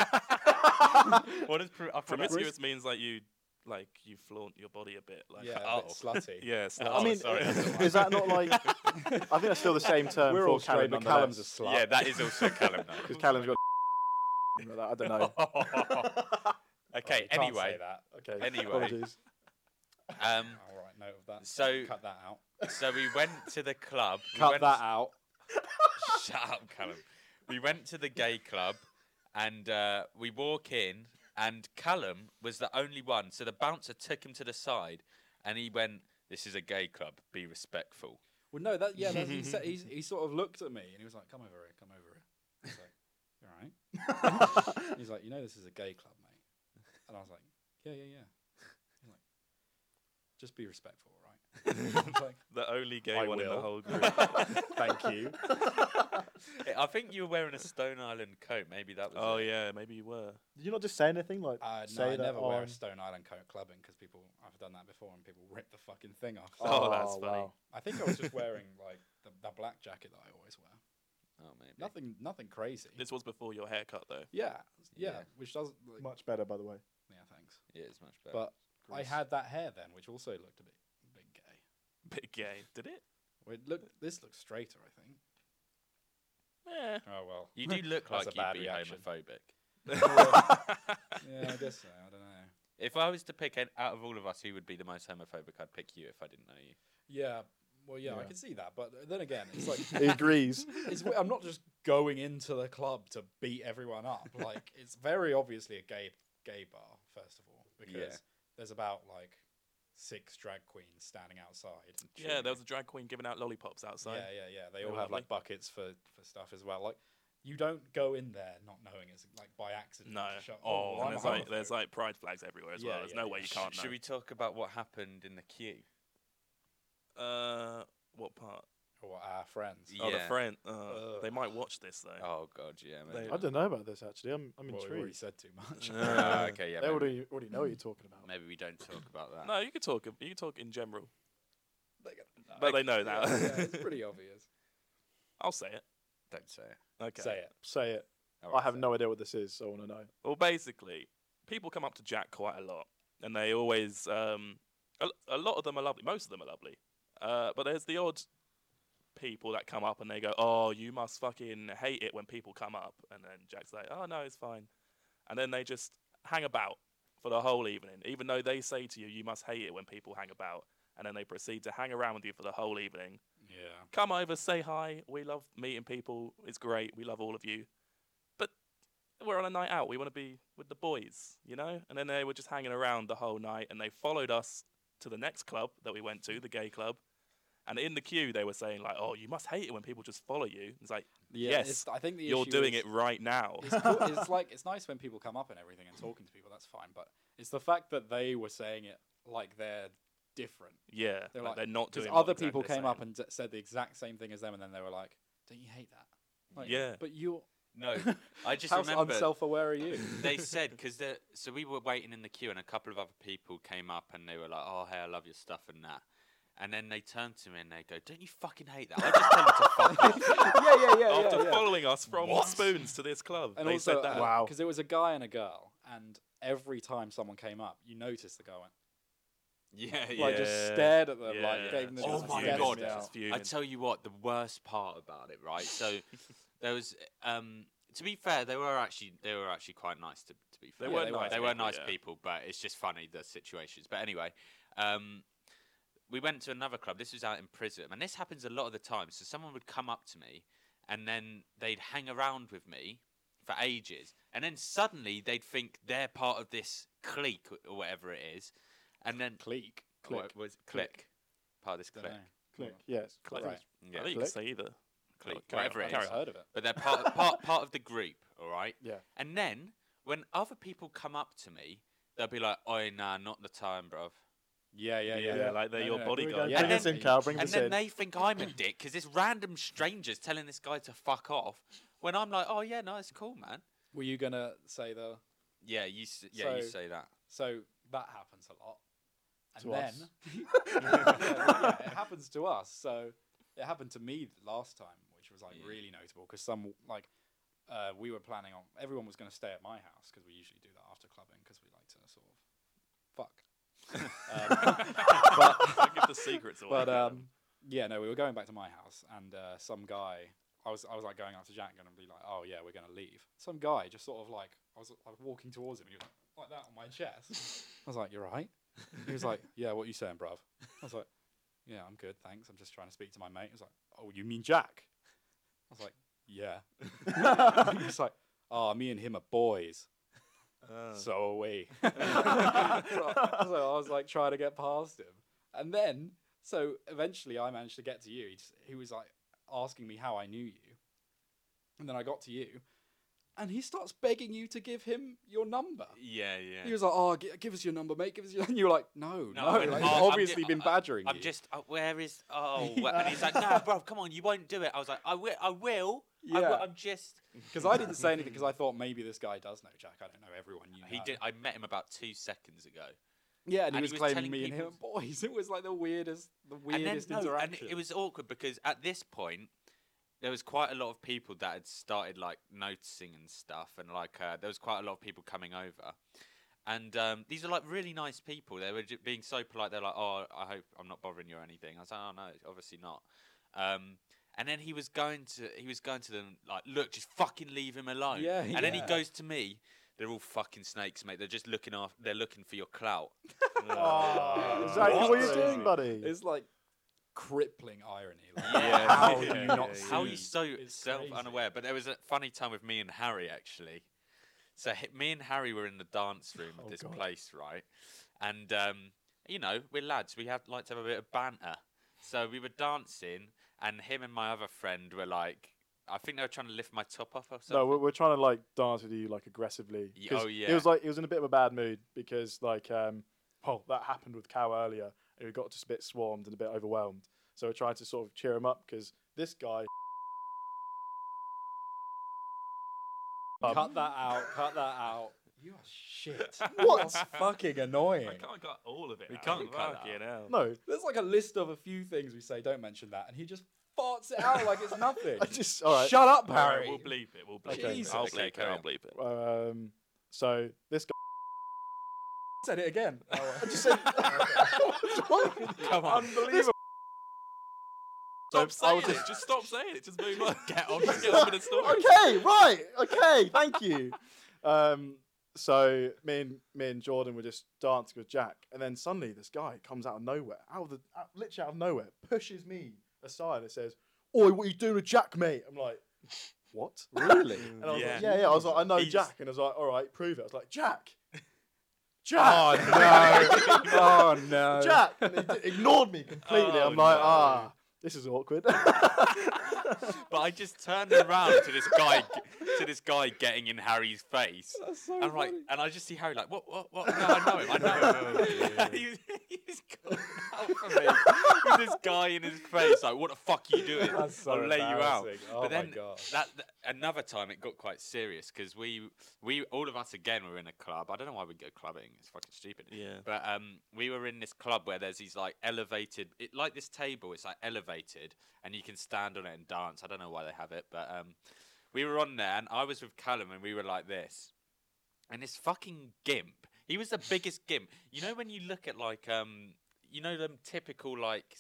yeah. What is I thought that- Promiscuous means like you flaunt your body a bit. Like, Yeah, Oh. a bit slutty. Yeah, it's Oh, not. I mean, sorry, that's the is that not like? I think that's still the same term We're for all Callum, straight, but Callum's a slut. Yeah, that is also Callum. because Callum's got. like that. I don't know. Okay. You can't Anyway. say that. Okay. Anyway. Apologies. Um. All right, note of that. So- cut that out. So we went to the club. we Cut went that out. Shut up, Callum. We went to the gay club, and we walk in, and Callum was the only one. So the bouncer took him to the side, and he went, "This is a gay club. Be respectful." Well, no, he said, he sort of looked at me and he was like, "Come over here, come over here." I was like, "You all right?" He's like, "You know, this is a gay club, mate." And I was like, "Yeah, yeah, yeah." He's like, "Just be respectful, all right?" I was like, The only gay I one in the will. whole group. "Thank you." I think you were wearing a Stone Island coat. Maybe that was. Oh it. yeah, maybe you were. Did you not just say anything like? No, say I that never wear a on- Stone Island coat clubbing because I've done that before and people rip the fucking thing off. Oh, that's funny. wow. I think I was just wearing like the black jacket that I always wear. Oh, maybe. Nothing crazy. This was before your haircut though. Yeah, Yeah. which doesn't. Like, Much better, by the way. yeah, thanks. Yeah, it's much better. But I had that hair then, which also looked a bit gay. Bit gay. Did it? Well, this looks straighter, I think. Yeah. Oh well. You do look That's like a bad you'd be reaction. homophobic. Yeah, I guess so. I don't know. If I was to pick out of all of us who would be the most homophobic, I'd pick you if I didn't know you. Yeah. Well, yeah, I Yeah. can see that, but then again, it's like He agrees. I'm not just going into the club to beat everyone up. Like it's very obviously a gay bar, first of all, because Yeah. there's about like 6 drag queens standing outside. and Yeah, cheering. there was a drag queen giving out lollipops outside. Yeah. They They all were have lovely. like buckets for stuff as well. Like you don't go in there not knowing it's like by accident. No. Show, Oh, I'm and a there's homophobe." like pride flags everywhere as well. Yeah, There's yeah, no way yeah. you can't know. Should we talk about what happened in the queue? What part? Or our friends. Oh, the Yeah. friend. Ugh. They might watch this though. Oh god, yeah. They- Maybe. I don't know about this actually. I'm Well, we've already intrigued. said too much. Okay, yeah. They Maybe, already know what you're talking about. maybe we don't talk about that. No, you could talk. You could talk in general. No, But they know now. Yeah, it's pretty obvious. I'll say it. Don't say it. Okay. Say it. Say it. All I right, have say no idea what this is, so I want to know. Well, basically, people come up to Jack quite a lot, and they always. A lot of them are lovely. Most of them are lovely. But there's the odd people that come up and they go, "Oh, you must fucking hate it when people come up," and then Jack's like, "Oh no, it's fine," and then they just hang about for the whole evening, even though they say to you, "You must hate it when people hang about," and then they proceed to hang around with you for the whole evening. Yeah. Come over, say hi. We love meeting people. It's great. We love all of you. But we're on a night out. We want to be with the boys, you know? And then they were just hanging around the whole night, and they followed us to the next club that we went to, the gay club. And in the queue, they were saying, like, "Oh, you must hate it when people just follow you." It's like, Yeah, yes, I think the you're issue doing is- it right now. It's cool. It's like it's nice when people come up and everything and talking to people. That's fine, but it's the fact that they were saying it like they're different. Yeah, They're like like- they're not Because doing what other exactly people they're came up saying. and said the exact same thing as them, and then they were like, "Don't you hate that?" Like, Yeah. But you're No, I just how remember unself-aware are you? they said because so we were waiting in the queue and a couple of other people came up and they were like, "Oh, hey, I love your stuff and that." And then they turned to me and they go, "Don't you fucking hate that?" I just tell them to fuck off. yeah. After following us from What? Spoons to this club, And they also, said that. Wow. because it was a guy and a girl, and every time someone came up, you noticed the guy went Yeah, like just Yeah. stared at them, Yeah. like gave them the Oh just my stared God. stare. Just I fuming. tell you what, the worst part about it, right? So there was, to be fair, they were actually quite nice. To be fair, They Yeah, were they were. nice. they were people, nice yeah. people, but it's just funny the situations. But anyway, we went to another club. This was out in Prism, and this happens a lot of the time. So someone would come up to me, and then they'd hang around with me for ages, and then suddenly they'd think they're part of this clique or whatever it is, and then Clique. what was it? Clique, part of this Dunno. clique. Click. Yes. Click. Right. Yeah, I think you can say either. clique, Carry whatever on, it carry is. I've heard of it. But they're part of the group, all right. Yeah. And then when other people come up to me, they'll be like, "Oh, nah, not the time, bruv." Yeah, Yeah, like they're your Here we go. bodyguard. Yeah. Bring us in, Cal. Bring And us then in. they think I'm a dick because this random stranger's telling this guy to fuck off. When I'm like, "Oh yeah, no, it's cool, man." Were you gonna say though? Yeah, you So- say that. So that happens a lot. And To then us. yeah, it happens to us. So it happened to me last time, which was like Yeah. really notable because we were planning on everyone was going to stay at my house because we usually do that after clubbing because we like to sort of fuck. Don't give the secrets away. But yeah, no, we were going back to my house, and some guy, I was like going up to Jack and be like, "Oh yeah, we're gonna leave." Some guy just sort of like, I was walking towards him, and he was like that on my chest. I was like, "You're right." He was like, "Yeah, what you saying, bruv?" I was like, "Yeah, I'm good, thanks. I'm just trying to speak to my mate." He was like, "Oh, you mean Jack?" I was like, "Yeah." He was like, "Oh, me and him are boys." So are we. So I was like trying to get past him. And then, so eventually I managed to get to you. He was like asking me how I knew you. And then I got to you. And he starts begging you to give him your number. Yeah. He was like, "Oh, give us your number, mate. Give us your." And you were like, "No. No, I went, Like, "Oh, he's I'm obviously ju- been badgering I'm you." just, where is? Oh, and he's like, "No, bro, come on, you won't do it." I was like, "I will. I will. Yeah. I'm just." Because I didn't say anything because I thought maybe this guy does know Jack. I don't know everyone you know. He did. I met him about 2 seconds ago. Yeah, and he And was he was claiming telling me and him people- are boys. It was like the weirdest And then interaction. it was awkward because at this point there was quite a lot of people that had started like noticing and stuff, and like there was quite a lot of people coming over, and these are like really nice people. They were being so polite. They're like, "Oh, I hope I'm not bothering you or anything." I was like, "Oh no, obviously not." And then he was going to them like, "Look, just fucking leave him alone." Yeah, And then he yeah. goes to me. They're all fucking snakes, mate. They're just looking after. They're looking for your clout. Oh, is that what you're doing, buddy? It's like crippling irony. Like, Yeah. how Yeah, do you yeah, not yeah. see? How are you so It's self crazy. unaware? But there was a funny time with me and Harry actually. So me and Harry were in the dance room of Oh, this God. place, right? And you know, we're lads. We like to have a bit of banter. So we were dancing, and him and my other friend were like, I think they were trying to lift my top off or something. No, we're trying to like dance with you like aggressively. Ye- 'Cause oh, yeah. He was in a bit of a bad mood because like that happened with Cow earlier, and we got just a bit swarmed and a bit overwhelmed. So we're trying to sort of cheer him up because this guy. Cut that out. Cut that out. You are shit. What? That's fucking annoying. I can't cut all of it. We out. can't cut that Fucking hell. No, There's like a list of a few things we say. Don't mention that, and he just farts it out like it's nothing. I just all right. Shut up, All right, Harry. we'll bleep it. We'll bleep Jesus. it. I'll Okay, bleep it. carry I'll on. bleep it. So this guy. Said it again. I just said. Come on. Unbelievable. Stop So I was saying it. just- Just stop saying it. Just move on. Get on with the story. Okay, right. Okay, thank you. So me and Jordan were just dancing with Jack, and then suddenly this guy comes out of nowhere, literally out of nowhere, pushes me aside and says, "Oi, what are you doing with Jack, mate?" I'm like, "What? Really?" And I was like, Yeah. "Yeah." I was like, "I know He's- Jack," and I was like, "All right, prove it." I was like, "Jack, Oh Jack, no! Oh no! Jack," and he ignored me completely. Oh, I'm like, no. this is awkward. But I just turned around to this guy getting in Harry's face. That's so And I'm like, funny. and I just see Harry like, what? No, I know him. I know him. He's calling out for me with this guy in his face. Like, what the fuck are you doing? That's so I'll lay you out. embarrassing. Oh But my then God. that another time it got quite serious because we all of us again were in a club. I don't know why we go clubbing. It's fucking stupid. Yeah. But we were in this club where there's these like elevated, like this table. It's like elevated, and you can stand on it and dance. I don't know why they have it, but we were on there, and I was with Callum, and we were like this, and this fucking gimp. He was the biggest gimp. You know when you look at like you know them typical like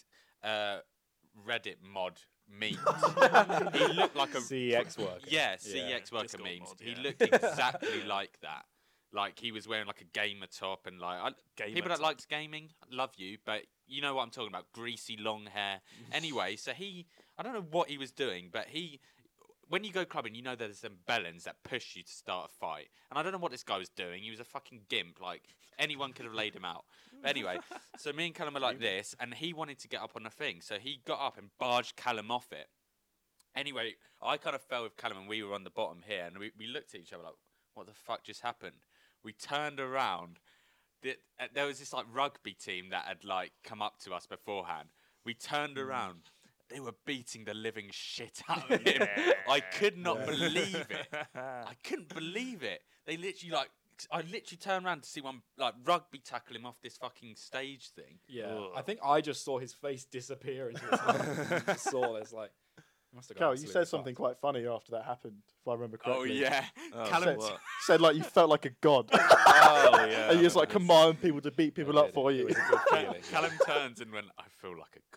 Reddit mod memes. He looked like a CEX worker. Yeah, CEX worker Discord memes. mod, He yeah. looked exactly like that. Like he was wearing like a gamer top and like Gamer people that top. likes gaming, I love you, but you know what I'm talking about, greasy long hair. Anyway, so I don't know what he was doing, but when you go clubbing, you know there's some bellends that push you to start a fight. And I don't know what this guy was doing. He was a fucking gimp. Like, anyone could have laid him out. But anyway, so me and Callum are like this, and he wanted to get up on the thing. So he got up and barged Callum off it. Anyway, I kind of fell with Callum, and we were on the bottom here. And we looked at each other like, what the fuck just happened? We turned around. There was this, like, rugby team that had, like, come up to us beforehand. We turned around. They were beating the living shit out of him. I could not believe it. I couldn't believe it. They literally I literally turned around to see one like rugby tackle him off this fucking stage thing. Yeah, Ugh. I think I just saw his face disappear into his hand. I just saw this like. He must have got Carol, you absolutely said something fucked. quite funny after that happened, if I remember Oh correctly. yeah, Oh, Callum. what? Said like you felt like a god. Oh yeah. And you just like command people to beat people I up did. for It you. was a good feeling. Callum turns and went, I feel like a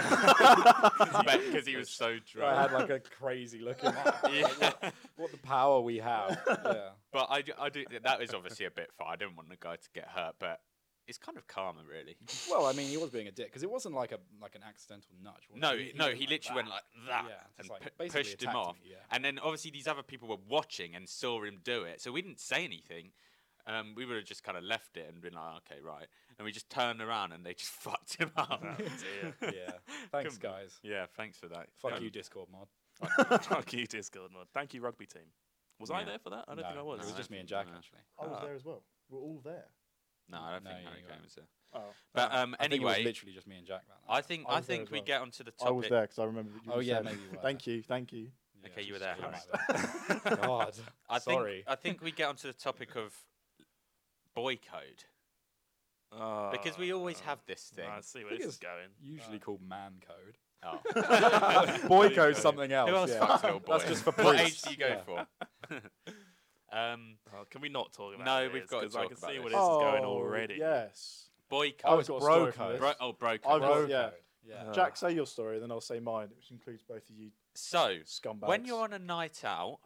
god. Because he was so I drunk. had like a crazy look in my eye. Yeah. What the power we have. Yeah. But I do. That was obviously a bit far. I didn't want the guy to get hurt, but it's kind of karma, really. Well, I mean, he was being a dick because it wasn't like an accidental nudge. Was No, it? no, went he literally went like that Yeah, and just like pu- basically pushed him attacked off. me, yeah. And then obviously these other people were watching and saw him do it, so we didn't say anything. We would have just kind of left it and been like, okay, right. And we just turned around and they just fucked him up. Oh, dear. Yeah. Thanks, Couldn't- guys. Yeah, thanks for that. Fuck you, Discord mod. Fuck you, Discord mod. Thank you, rugby team. Was I Yeah. there for that? I don't think I No, was. It was No, just I me and think- Jack no. actually. I was Ah. there as well. We're all there. No, I don't No, think you Harry Kane weren't. was there. Oh. But I think it was anyway, literally just me and Jack that I night. think I I was there think as we well. get onto the I was topic. there because I remember that you Oh, were yeah, said. maybe you were Thank you, thank you. Yeah, Okay, you were just there, forgot about that. God. Sorry. I think we get onto the topic of boy code because we always have this thing. I see where think this is it's going. Usually called man code. Oh. Boy code's something else. Who else yeah. fucks little boy? That's just for What priests. age do you go Yeah. for? Oh, can we not talk about No, this? we've got to 'Cause I talk can about see this. where this is going Oh, already. Yes. Boy I was code. got a bro story from code. this. Bro code. I've Bro got- yeah. code. Yeah. Jack, say your story, then I'll say mine, which includes both of you So, scumbags. when you're on a night out,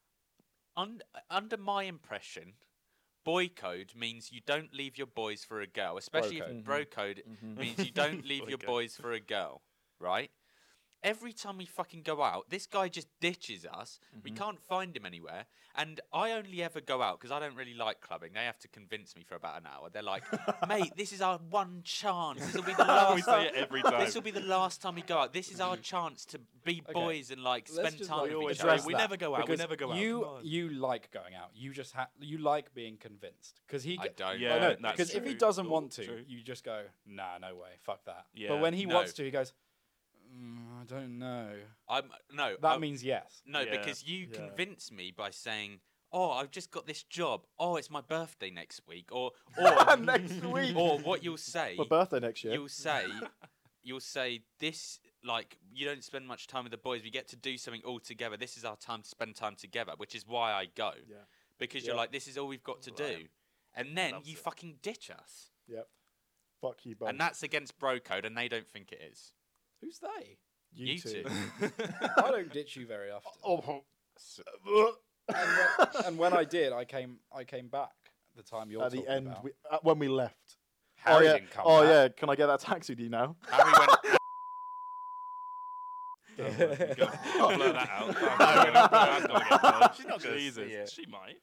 under my impression, boy code means you don't leave your boys for a girl, especially code. if bro code means you don't leave Boy your code. boys for a girl, right? Every time we fucking go out, this guy just ditches us. We can't find him anywhere. And I only ever go out because I don't really like clubbing. They have to convince me for about an hour. They're like, mate, this is our one chance. This will be the We last say it every time. This will be the last time we go out. This is our chance to be Okay. boys and like Let's spend just, time like, We with always each say, other. address we that, never go out. We because never go out. You Come on. you like going out. You just you like being convinced because he. I don't. Yeah, I know, that's because if he true. doesn't True, want to, true. you just go, nah, no way, fuck that. Yeah, But when he no. wants to, he goes, I don't know. No. That means yes. no, Yeah. because you Yeah. convince me by saying, "Oh, I've just got this job. Oh, it's my birthday next week," or Next week. or what you'll say. My birthday next year. You'll say this. Like, you don't spend much time with the boys. We get to do something all together. This is our time to spend time together, which is why I go. Yeah. Because Yeah. you're like, this is all we've got to do. Right. And then Loves you it. fucking ditch us. Yep. Fuck you both. And that's against bro code, and they don't think it is. Who's they? You two. I don't ditch you very often. Oh. And when I did, I came back. The time you're At the talking end, about. when we left. Harry oh yeah. didn't come Oh back. yeah. Can I get that taxi to you now? Harry went. I'll blur that out. No, we're not That's gonna- not getting blurred. She's not gonna Jesus. see it. She might.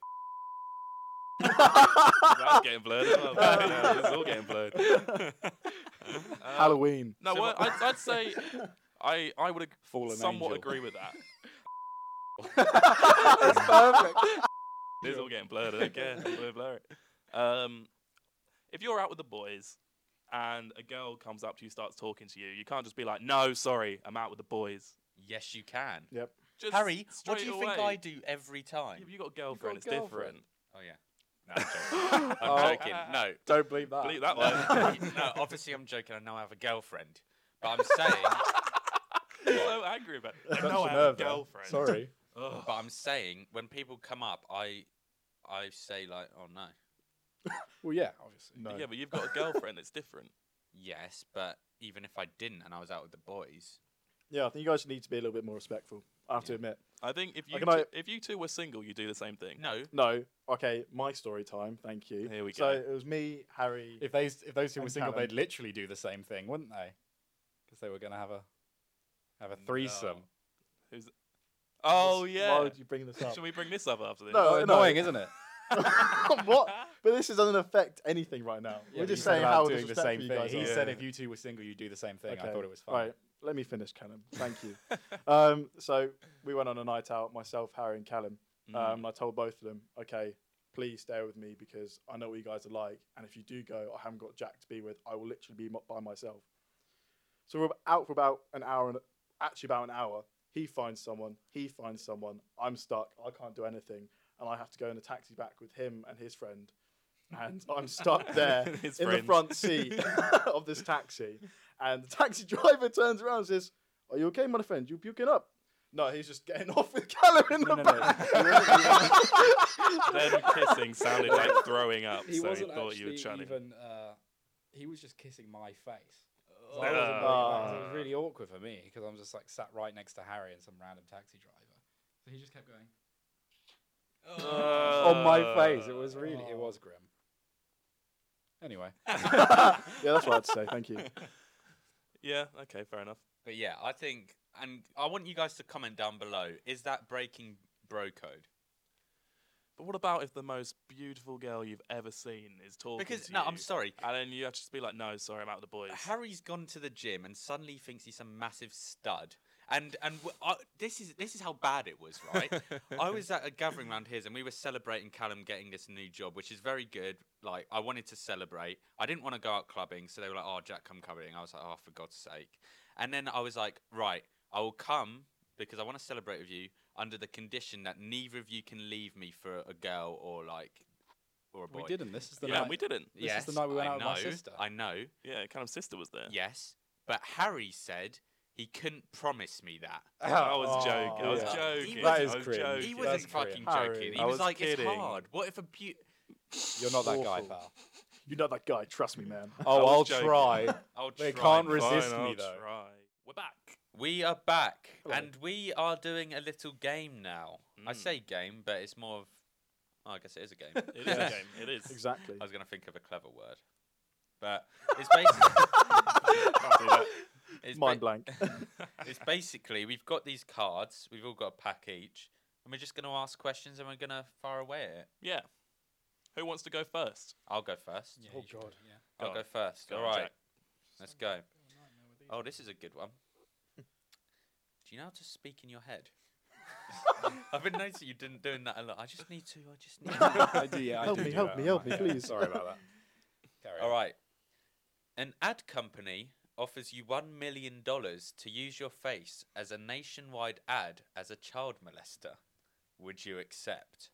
That's getting blurred as well. Yeah, it's all getting blurred. Halloween. No, So well, I'd say I would Fallen somewhat angel. agree with that. That's perfect. It's all getting blurred. I don't care. Blur it. If you're out with the boys and a girl comes up to you, starts talking to you, you can't just be like, "No, sorry, I'm out with the boys." Yes, you can. Yep. Just Harry, what straight do you think away. I do every time? Yeah, but you got a girlfriend. It's girlfriend. different. Oh yeah. No, I'm joking. Oh. I'm joking. No. Don't believe that. Believe that No, one. no, obviously I'm joking. I know I have a girlfriend, but I'm saying, You're so angry about it. Touched I know a I have a nerve there. girlfriend. Sorry. Ugh. but I'm saying when people come up, I say like, oh no. Well, yeah, obviously. No. Yeah, but you've got a girlfriend. It's different. Yes, but even if I didn't and I was out with the boys, Yeah, I think you guys need to be a little bit more respectful. I have to admit. I think if you Can I- if you two were single, you do the same thing. no. No. Okay, my story time. Thank you. Here we So go. it was me, Harry. If those two were And single, Callum. they'd literally do the same thing, wouldn't they? Because they were going to have a threesome. Who's? Oh Why yeah. would you bring this up? Should we bring this up after this? No. Oh, annoying, isn't it? What? But this doesn't affect anything right now. Yeah, We're but just you said saying about how doing the same thing. Guys He are. said Yeah. if you two were single, you'd do the same thing. I Okay, thought it was fun. Right, let me finish, Callum. Thank you. So we went on a night out, myself, Harry, and Callum. I told both of them, okay, please stay with me because I know what you guys are like. And if you do go, I haven't got Jack to be with. I will literally be by myself. So we're out for about an hour, actually about an hour. He finds someone. I'm stuck. I can't do anything. And I have to go in a taxi back with him and his friend. And I'm stuck there His in the friend. front seat of this taxi. And the taxi driver turns around and says, "Are you okay, my friend? You puking up?" No, he's just getting off with Callum in the No. back. Them kissing sounded like throwing up. He so wasn't he thought you were actually chatting. even. He was just kissing my face. So Oh. I wasn't really- Oh. it was really awkward for me because I'm just like sat right next to Harry and some random taxi driver. So he just kept going on my face. It was really, it was grim. Anyway, Yeah, that's what I had to say. Thank you. Yeah. Okay. Fair enough. But yeah, I think, and I want you guys to comment down below. Is that breaking bro code? But what about if the most beautiful girl you've ever seen is talking Because to no, you, I'm sorry. and then you have to just be like, "No, sorry, I'm out with the boys." Harry's gone to the gym and suddenly thinks he's some massive stud. And this is how bad it was, right? I was at a gathering around his, and we were celebrating Callum getting this new job, which is very good. Like, I wanted to celebrate. I didn't want to go out clubbing, so they were like, "Oh, Jack, come clubbing." I was like, "Oh, for God's sake!" And then I was like, "Right, I will come because I want to celebrate with you under the condition that neither of you can leave me for a girl or a boy." we didn't. This is the Yeah, night. we didn't. This is the night we went out with my sister. I know. Yeah, kind of sister was there. Yes, but Harry said he couldn't promise me that. I was joking. I was yeah. joking. That is I was cringe. joking. He That's wasn't fucking cringe. joking. Harry. He I was was like, kidding. "It's hard. What if a You're not that guy, Awful. pal. You're not that guy. Trust me, man. Oh, was I'll joking. try. I'll They try can't and- resist Fine, me, I'll though. try. We're back. We are back, Hello. and we are doing a little game now. I Mm. say game, but it's more of. Oh, I guess it is a game. It is a game. It is. Exactly. I was going to think of a clever word, but it's basically. Can't do that. it's, Mind blank. it's basically we've got these cards. We've all got a pack each, and we're just going to ask questions, and we're going to fire away at it. Yeah. Who wants to go first? I'll go first. Yeah, Oh, you should, God. yeah. I'll Go go on. first. Go All on, right, Jack. let's go. Oh, this is a good one. Do you know how to speak in your head? I've been noticing you didn't doing that a lot. I just need to. I do, yeah. I Help do me, do help that. me, help me, Yeah, please. Sorry about that. Carry All on. right. An ad company offers you $1 million to use your face as a nationwide ad as a child molester. Would you accept?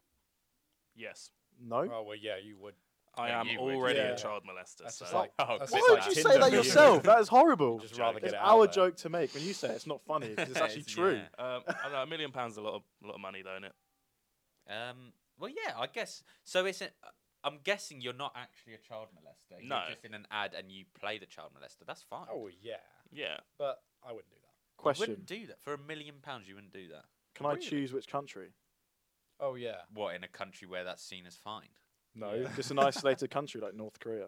Yes. No. Oh well, yeah, you would. I Yeah, am you would, already yeah. a child molester. That's So just like. Oh, that's Why just Why like would you Tinder say that for yourself? That is horrible. Just rather get It's it our out there. joke to make. When you say it, it's not funny because it's actually It's- true. yeah. I don't know, £1 million is a lot of money, though, isn't it? Well, yeah, I guess. So it's. I'm guessing you're not actually a child molester. No. You're just in an ad and you play the child molester. That's fine. Oh yeah, Yeah. but I wouldn't do that. You Question: wouldn't do that for £1 million. You wouldn't do that. Can I Really? choose which country? Oh yeah. What, in a country where that's seen as fine? No, Yeah. just an isolated country like North Korea.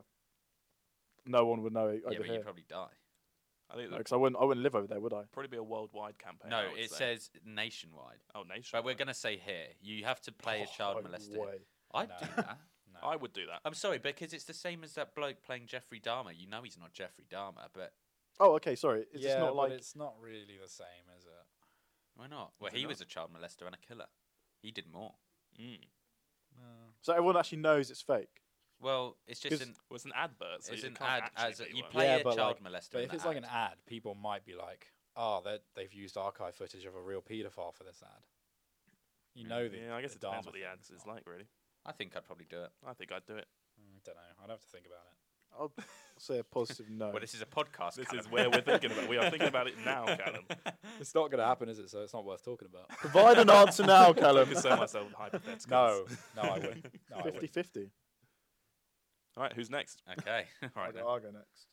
No one would know it Yeah, over but here. you'd probably die. I think there'd Because I wouldn't live over there, would I? probably be a worldwide campaign. No, I would it say. says nationwide. Oh, nation. But we're gonna say here, you have to play a child no molester. way. I'd No. do that. No. I would do that. I'm sorry, because it's the same as that bloke playing Jeffrey Dahmer. You know he's not Jeffrey Dahmer, but Oh, okay. Sorry. It's yeah, just not but like. it's not really the same, is it? Why not? Well, Is it he not? was a child molester and a killer. He did more. Mm. No. So everyone actually knows it's fake. Well, it's just 'Cause- an Well, it's an advert, so it's it an can't ad actually as a, be you one. play Yeah, a but child like- molester. But in if the it's like an ad. ad, people might be like, "Oh, they've used archive footage of a real paedophile for this ad." You know the Yeah, I guess the it depends Dharma what the thing's ads is not. like, really. I think I'd probably do it. I think I'd do it. I don't know. I'd have to think about it. I'll say a positive no. Well, this is a podcast. This Callum. is where we're thinking about. We are thinking about it now, Callum. It's not going to happen, is it? So it's not worth talking about. Provide an answer now, I Callum. can sell myself hypotheticals. No, I wouldn't. No, I wouldn't. 50-50. All right, who's next? Okay. Right then. I'll go next.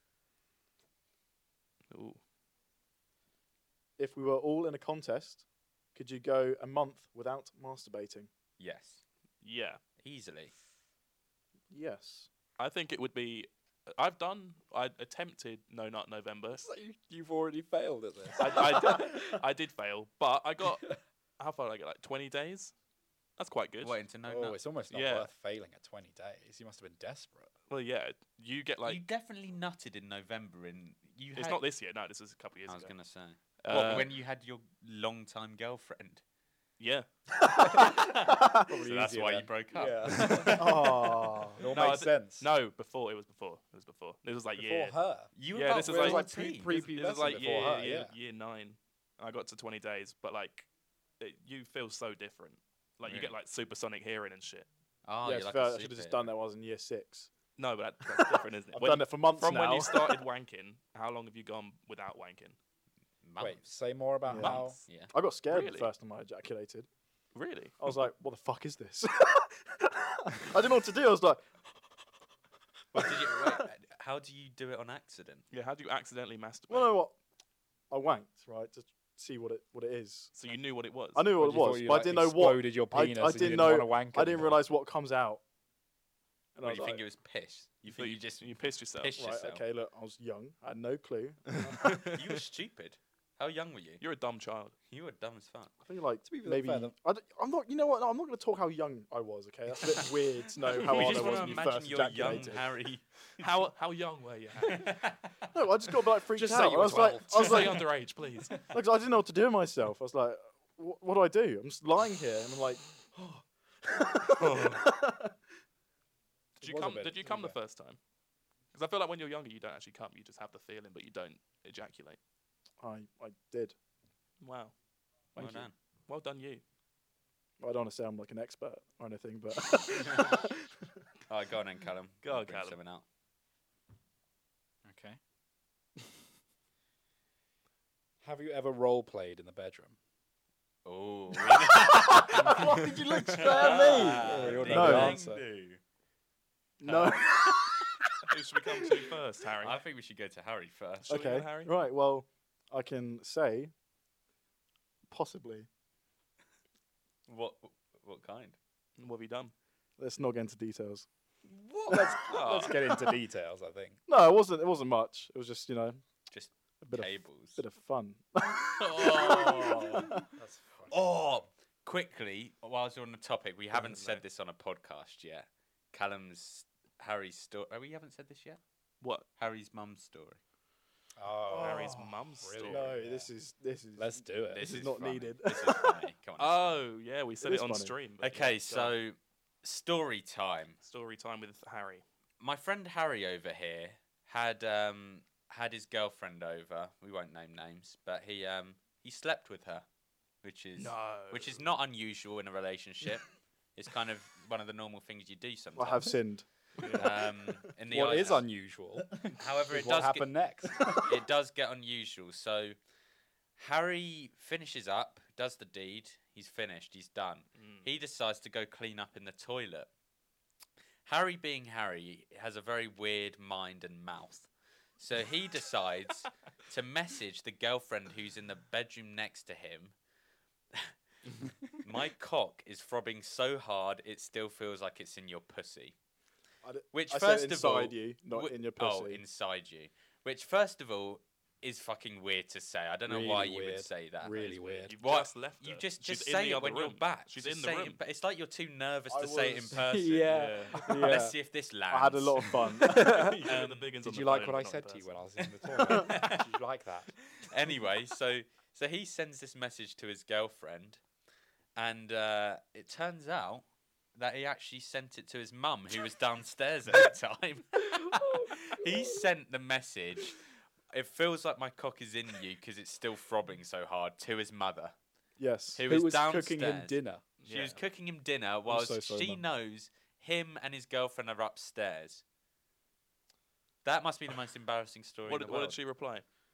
Ooh. If we were all in a contest, could you go a month without masturbating? Yes. Yeah, Easily. Yes. I think it would be. I attempted No Nut November. So you've already failed at this. I did fail, but I got. How far did I get? Like 20 days? That's quite good. What, into no Oh, nut? it's almost not Yeah. worth failing at 20 days. You must have been desperate. Well, yeah, you get like. You definitely nutted in November. You It's had, not this year. No, this is a couple of years I was ago. gonna say. Uh, What, when you had your long-time girlfriend. Yeah. Probably So that's easier why you then. broke up. Yeah. Oh. It all No, makes sense. No, before. It was before. This was like Before year. her. You were Yeah, about this is Well, it like was like 14. pre- This is That's like before year, her, year, yeah. year 9. I got to 20 days, but like, you feel so different. Like you Really? get like supersonic hearing and shit. Oh, yeah, you're to like be fair, a I should have just superhero. done that when I was in year 6. No, but that's different, isn't it? I've When done you- it for months from now. when you started wanking, how long have you gone without wanking? Months. Wait, say more about Yeah. how. Months. Yeah. I got scared Really? the first time I ejaculated. Really? I was like, what the fuck is this? I didn't know what to do. I was like, What did you, wait, how do you do it on accident? Yeah. How do you accidentally masturbate? well, you know what? I wanked, right, to see what it is. So you knew what it was. I knew what Or it you thought was, you, but like, I didn't know what. exploded your I penis and you didn't didn't know. wanna wank I didn't anymore. realize what comes out. And I What, was you think like, it was piss? You thought think you just you pissed yourself. piss right, yourself? okay, look, I was young. I had no clue. You were stupid. How young were you? You're a dumb child. You were dumb as fuck. I think like To be fair, maybe the- I'm not. You know what? No, I'm not going to talk how young I was. Okay, that's a bit weird to know how we old I just was want when to you imagine first your young ejaculated. Harry. How young were you? Harry? No, I just got like freaked Just out. say I you were was like, 12. I was Just say like, underage, please. like, I didn't know what to do with myself. I was like, what do I do? I'm just lying here, and I'm like, Did you was a come? bit, Did you to be come the fair. first time? Because I feel like when you're younger, you don't actually come. You just have the feeling, but you don't ejaculate. I did. Wow. Well Thank you. done. Well done, you. I don't want to sound like an expert or anything, but All right, go on then, Callum. Go on, Bring Callum. something out. Okay. Have you ever role played in the bedroom? Oh. what did you look straight at me? you already know the answer. No. Who should we come to first, Harry? I think we should go to Harry first. Shall we go Okay. to Harry? Right. Well, I can say possibly. What kind? What have you done? Let's not get into details. Let's get into details, I think. No, it wasn't. It wasn't much. It was just Just a bit cables. of fun. Oh. That's funny. Oh, quickly, whilst we're on the topic, we haven't no. said this on a podcast yet. Harry's story. Oh, we haven't said this yet? What? Harry's mum's story. Oh, Harry's mum's brilliant. story. No, Yeah. this is. Let's do it. This is not funny. needed. This is funny. Come on. Oh, yeah, we said It it is on funny. stream. but Okay, yeah, go on. so story time. Story time with Harry. My friend Harry over here had his girlfriend over. We won't name names, but he slept with her, which is not unusual in a relationship. It's kind of one of the normal things you do sometimes. I have sinned. In the What eyes- is unusual? However, is it what does happened next? it does get unusual. So Harry finishes up, does the deed. He's finished. He's done. He decides to go clean up in the toilet. Harry, being Harry, has a very weird mind and mouth. So he decides to message the girlfriend who's in the bedroom next to him. My cock is throbbing so hard it still feels like it's in your pussy. Which I first said of all, inside you, not in your pussy. Oh, inside you. Which first of all, is fucking weird to say. I don't know why Really you would weird. say that. Really weird. You've What? just left her. You just She's in say the it other when you're room. back. She's Just in the say it room. but it's like you're too nervous I to say it in was- person. Yeah. Yeah. Let's see if this lands. I had a lot of fun. You get the big uns on Did the you like phone, what I not in said to you person. when I was in the toilet? Did you like that? Anyway, so he sends this message to his girlfriend, and it turns out that he actually sent it to his mum, who was downstairs at the time. He sent the message. It feels like my cock is in you because it's still throbbing so hard, to his mother, Yes. who Who was downstairs. cooking him dinner? She was Yeah. cooking him dinner whilst so sorry, she Mum. knows him and his girlfriend are upstairs. That must be the most embarrassing story What, in the what world. did she reply?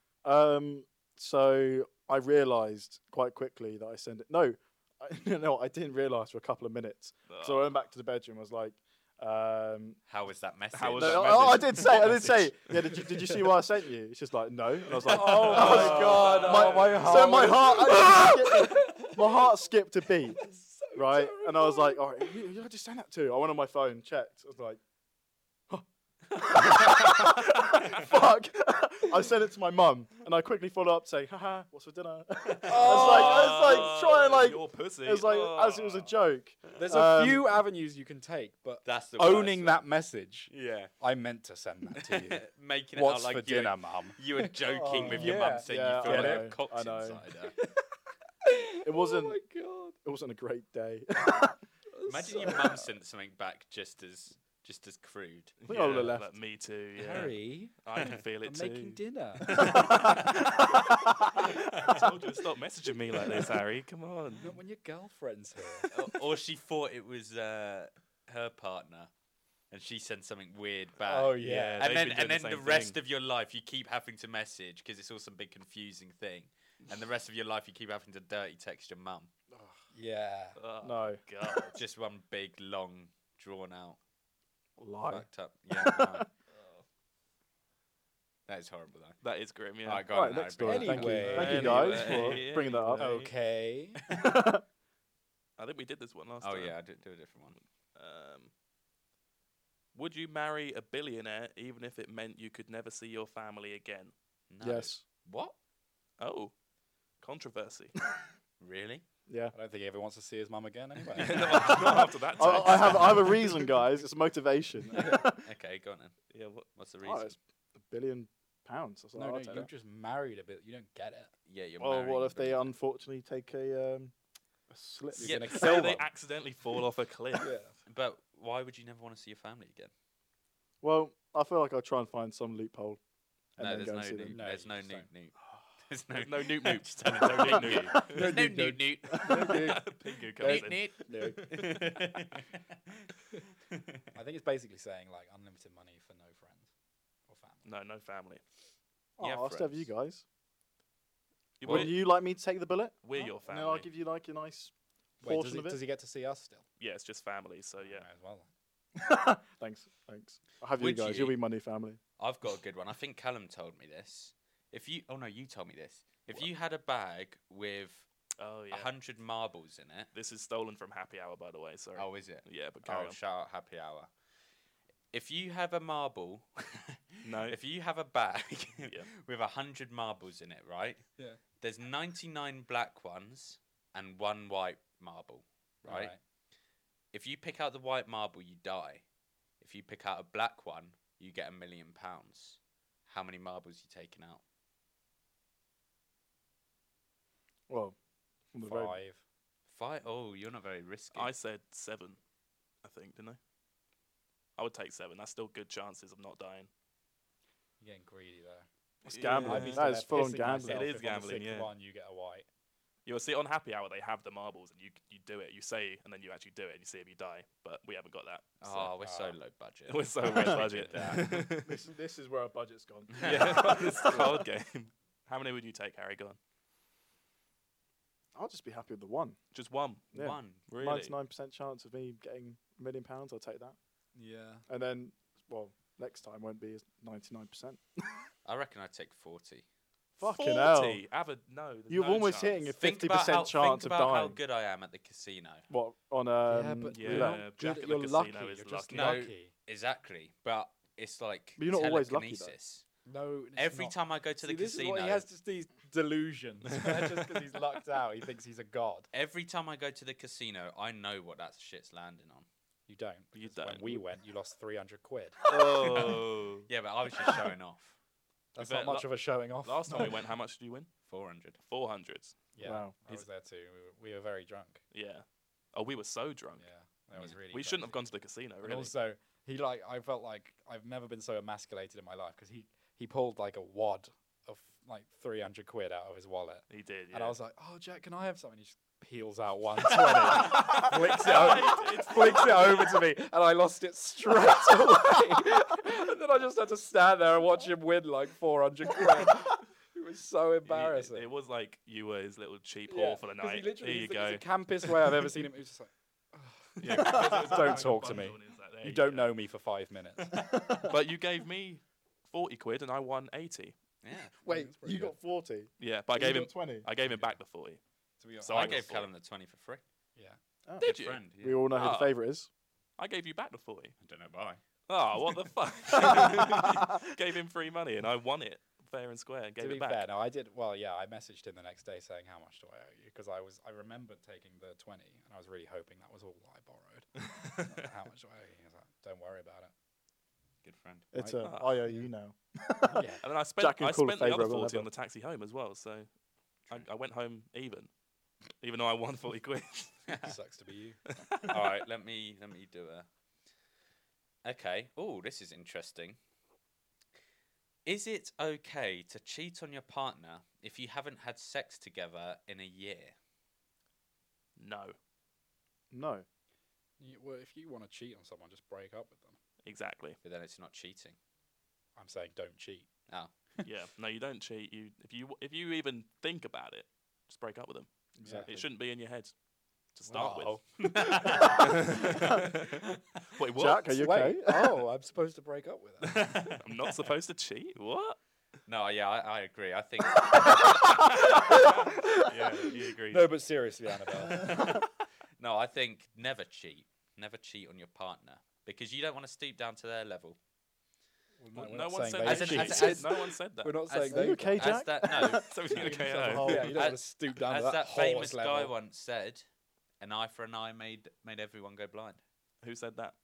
So I realised quite quickly that I sent it. No, I didn't realise for a couple of minutes. So I went back to the bedroom. I was like, How was that message? How was no, that I message? did say, I What did say, message? yeah. Did you see what I sent you? It's just like no, and I was like, Oh my God, oh, my heart So my was- heart, my heart skipped a beat, right? And I was like, all right, who did I just send that to? I went on my phone, checked. I was like, fuck. I sent it to my mum, and I quickly followed up saying, haha, what's for dinner? I was like trying like, Your pussy. it was like, as it was a joke. There's a Um, few avenues you can take, but That's the owning worst that message, one. Yeah. I meant to send that to you. Making it What's out like for you dinner, mum? you were joking Oh, with your yeah. mum saying Yeah, you feel I like know, your cock's I know. inside her. It wasn't. Oh my God. It wasn't a great day. Imagine your mum sent something back just as crude. I think I would've left. Like, me too. Yeah. Harry, I can feel it I'm too. making dinner. I told you to stop messaging me like this, Harry. Come on. Not when your girlfriend's here. Or she thought it was her partner, and she sent something weird back. Oh yeah. they've And been then doing the same rest thing. of your life you keep having to message because it's all some big confusing thing, and the rest of your life you keep having to dirty text your mum. Yeah. Oh, No. God. Just one big long drawn out Lie. fucked up. Yeah, no. That is horrible though. That is grim, yeah. Alright, go All on, right, Harry, next bring story. it Anyway. back. Thank you guys for Anyway, bringing that up. Okay. I think we did this one last Oh time. yeah, I did do a different one. Would you marry a billionaire even if it meant you could never see your family again? No. Yes. What? Oh, controversy. Really? Yeah. I don't think he ever wants to see his mum again anyway. Not after that. I text. I have a reason, guys. It's motivation. Okay, go on then. Yeah, what? What's the Oh, reason? it's £1 billion. That's what No, I'll no, take you that. just married a bit. You don't get it. Yeah, you're Well, marrying what if they brilliant. unfortunately take a slip? You're Yeah, gonna say kill they them. accidentally fall off a cliff. Yeah. But why would you never want to see your family again? Well, I feel like I'll try and find some loophole. And No, then there's go no and see newt. them. No, There's you no just newt don't. newt. There's no No newt newt. Just tell him no newt newt. There's no newt newt newt. Pingu comes Newt in. newt. No. I think it's basically saying like unlimited money for no friends or family. No, no family. Oh, Yeah, I'll still have you guys. You- Well, Wouldn't you like me to take the bullet? We're your And then family. I'll give you like a nice Wait, portion of it. does he get to see us still? Yeah, it's just family, so yeah. Might as well. Thanks. I'll have Would you guys. you? You'll be my new family. I've got a good one. I think Callum told me this. If you, oh no, you told me this. If you had a bag with Oh yeah. 100 marbles in it. This is stolen from Happy Hour, by the way. Sorry. Oh, is it? Yeah, but carry Oh, on. shout out happy hour. If you have a marble, No. if you have a bag Yeah. with 100 marbles in it, right? Yeah. There's 99 black ones and one white marble, right? If you pick out the white marble, you die. If you pick out a black one, you get £1 million. How many marbles you taking out? Well, from the very 5. 5? Oh, you're not very risky. I said 7, I think, didn't I? I would take 7. That's still good chances of not dying. You're getting greedy though. it's Yeah. gambling. I'd be That is full on gambling. It is gambling, yeah. One, you get a white. You will see on Happy Hour they have the marbles and you do it. You say and then you actually do it and you see if you die. But we haven't got that. So. Oh, we're so low budget. We're so low budget. This is where our budget's gone. Yeah, this card game. How many would you take, Harry? Go on. I'll just be happy with the one. Just one. Yeah. One. Really? 99% chance of me getting £1 million. I'll take that. Yeah. And then, well, next time won't be as 99%. I reckon I'd take 40. Fucking hell. 40. No. there's You're no almost chance. hitting a Think 50% about how, chance think of about how dying. good I am at the casino. What on Yeah, but Yeah, you're not Jack good. at the You're casino lucky. is You're just lucky. No. lucky. Exactly, but it's like But you're not always lucky, though. telekinesis. No. It's Every not. time I go to See, the this casino, is what he has just these delusions. Just because he's lucked out, he thinks he's a god. every time I go to the casino, I know what that shit's landing on. You don't. You because When don't. we went, you lost 300 quid. Oh. Yeah, but I was just showing off. That's bet not much of a showing off. Last time we went, how much did you win? 400. 400. Yeah, Wow. I was there too. We were very drunk. Yeah. Oh, we were so drunk. Yeah, that was really. We shouldn't have crazy. gone to the casino, And really. also, I felt like I've never been so emasculated in my life because he pulled like a wad of like 300 quid out of his wallet, He did, yeah. and I was like, "Oh, Jack, can I have something?" He just peels out 120, flicks it over to me, and I lost it straight away. And then I just had to stand there and watch him win like 400 quid. It was so embarrassing. It was like you were his little cheap Yeah, whore for the 'cause he night. literally Here you is the- go. It's the campest way I've ever seen him. He was just like, Yeah, 'cause it was Don't like a talk to bundle me. and it's like, there "You you don't go. know me for 5 minutes." But you gave me 40 quid and I won 80. Yeah. Wait, That's pretty you good. got 40. Yeah, but I You gave him got 20. I gave him back the 40. To be honest, So I I gave got Callum the 20 for free. yeah. Oh. Did Good you? friend. We all know who Oh. the favourite is. I gave you back the 40. I don't know why. Oh, what the fuck? Gave him free money and I won it fair and square and gave To be it back. fair, no, I did. Well, yeah, I messaged him the next day saying, "How much do I owe you?" Because I remembered taking the 20, and I was really hoping that was all I borrowed. How much do I owe you? He was like, "Don't worry about it." Good friend. It's Right. a I owe you now. Yeah, And then I spent Jack can I call a spent the favour other of 40 on whatever. the taxi home as well, so I went home even though I won 40 quid. sucks to be you. All right, let me do a. Okay. Oh, this is interesting. Is it okay to cheat on your partner if you haven't had sex together in a year? No, No. Well, if you want to cheat on someone, just break up with them. exactly. But then it's not cheating. I'm saying don't cheat. Oh, Yeah, no, you don't cheat. If you even think about it, just break up with them. Exactly. It shouldn't be in your head to start Wow. with. Wait, what? Jack, are you okay? Wait, oh, I'm supposed to break up with her. I'm not supposed to cheat. What? no, yeah, I agree. I think Yeah, you agree. No, but seriously, Annabelle. no, I think never cheat. Never cheat on your partner because you don't want to stoop down to their level. Well, we're No not one saying said they As that. in- cheat. as- No one said that. We're not as- saying Are you they. okay, As Jack? that no, So he's gonna Dig go yourself a home. hole. Yeah, You don't want to stoop down as to that that famous horse guy level. once said, "An eye for an eye made everyone go blind." Who said that?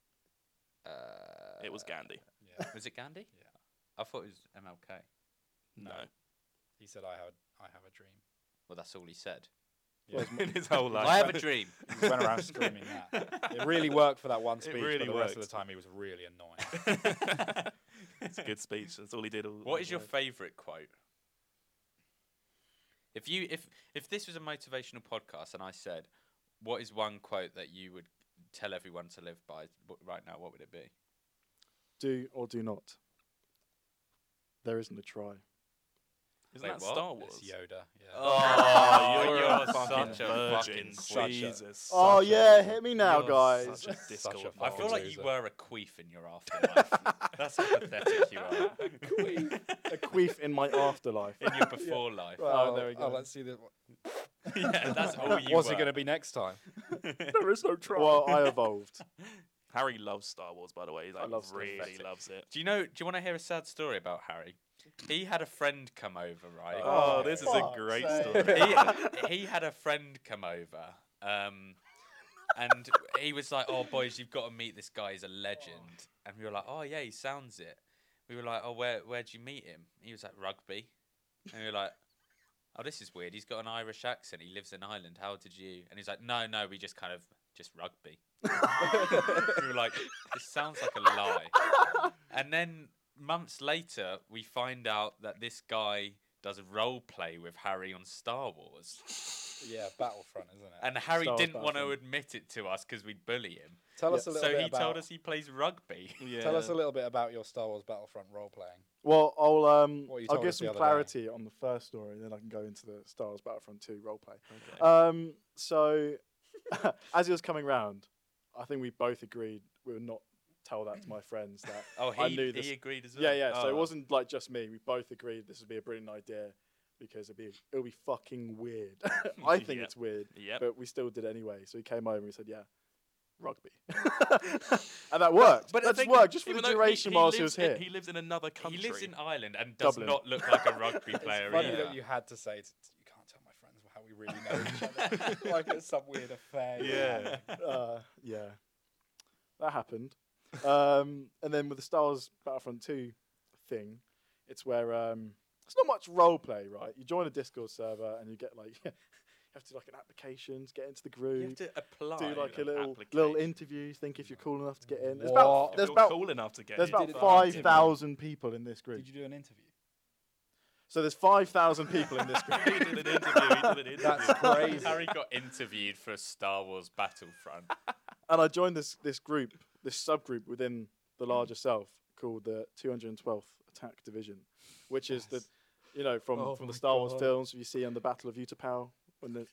Uh, It was Gandhi. Yeah. Was it Gandhi? Yeah. I thought it was MLK. No. He said, "I have a dream." Well, that's all he said. Yeah. In his whole life. I have a dream. He went around screaming that. It really worked for that one It speech, really but the rest of worked. the time he was really annoying. It's a good speech. That's all he did. What is your favourite quote? If this was a motivational podcast and I said, what is one quote that you would tell everyone to live by right now? What would it be? Do or do not. There isn't a try. Isn't Wait, that what? Star It's Wars? Yoda. Yeah. Oh, you're, you're a fucking such a virgin. fucking Jesus. Oh Such a yeah, loser. hit me now, You're guys. Such a Discord. a I feel fucking like you loser. were a queef in your afterlife. That's how pathetic you are. A queef in my afterlife. In your before life. Well, Oh, there we go. let's see the. Yeah, that's all you What's were. it going to be next time? There is no try. Well, I evolved. Harry loves Star Wars, by the way. He like, love Star really Wars. loves it. Do you want to hear a sad story about Harry? He had a friend come over, right? Oh, this is a fuck's great sake. story. he had a friend come over, and he was like, "Oh, boys, you've got to meet this guy. He's a legend." And we were like, "Oh yeah, he sounds it." We were like, "Oh, where'd you meet him?" He was like, "Rugby." And we were like, "Oh, this is weird. He's got an Irish accent. He lives in Ireland. How did you?" And he's like, "No, we just rugby." We were like, "This sounds like a lie." And then months later, we find out that this guy does role play with Harry on Star Wars. Yeah, Battlefront, isn't it? And Harry Star Wars didn't want to Battlefront. admit it to us because we'd bully him. Tell us a little So bit he about. told us he plays rugby. Yeah. Tell us a little bit about your Star Wars Battlefront role playing. Well, What you I'll told give us the some other day. clarity on the first story, and then I can go into the Star Wars Battlefront 2 roleplay. Okay. So, as he was coming round, I think we both agreed we would not tell that to my friends. That Oh, I knew this. he agreed as well. Yeah. So it Oh. wasn't like just me. We both agreed this would be a brilliant idea because it'll be fucking weird. I think Yeah. it's weird, Yep. but we still did it anyway. So he came over and he said, "Yeah, rugby. And that worked. But That the just thing worked is, just for even the though duration whilst he was lives here. he lives in another country. He lives in Ireland and does Dublin. not look like a rugby player Funny either. that you had to say you can't tell my friends how we really know each other. Like it's some weird affair. Yeah. Yeah, that happened. And then with the Star Wars Battlefront 2 thing, it's where it's not much role play, right? You join a Discord server and you get like you have to do like an application to get into the You group. have to apply. Do like a an little application. interviews. Think if you're cool enough to get in. There's What? about If there's you're about cool enough to get there's in, about did it- 5,000 people in this group. Did you do an interview? So there's 5,000 people in this group. He did an interview. That's crazy. Harry got interviewed for a Star Wars Battlefront. And I joined this group, this subgroup within the larger self called the 212th Attack Division, which is the, you know, from Oh the my Star Wars God. films you see on the Battle of Utapau. When you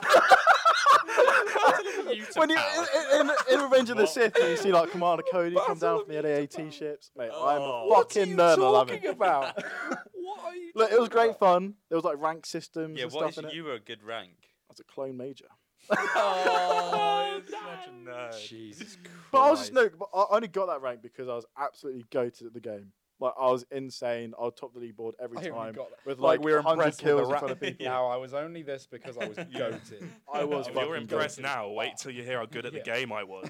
in Revenge of the What? Sith, you see like Commander Cody come down from the LAAT ships. Mate, I'm Oh. a What are fucking you nerd. and I love it. talking about? What are you? Look, it was talking great about? fun. There was like rank systems Yeah, and what stuff in is it. you were a good rank? I was a clone major. Oh, such a nerd. Jesus Christ. But I was just no. But I only got that rank because I was absolutely goated at the game. Like I was insane. I would top the leagueboard every I only time got that. with Like like we were 100 impressed with kills the in ra- front of people. Now I was only this because I was goated. I was If fucking you're impressed goated. now, wait till you hear how good at the Yeah. game I was.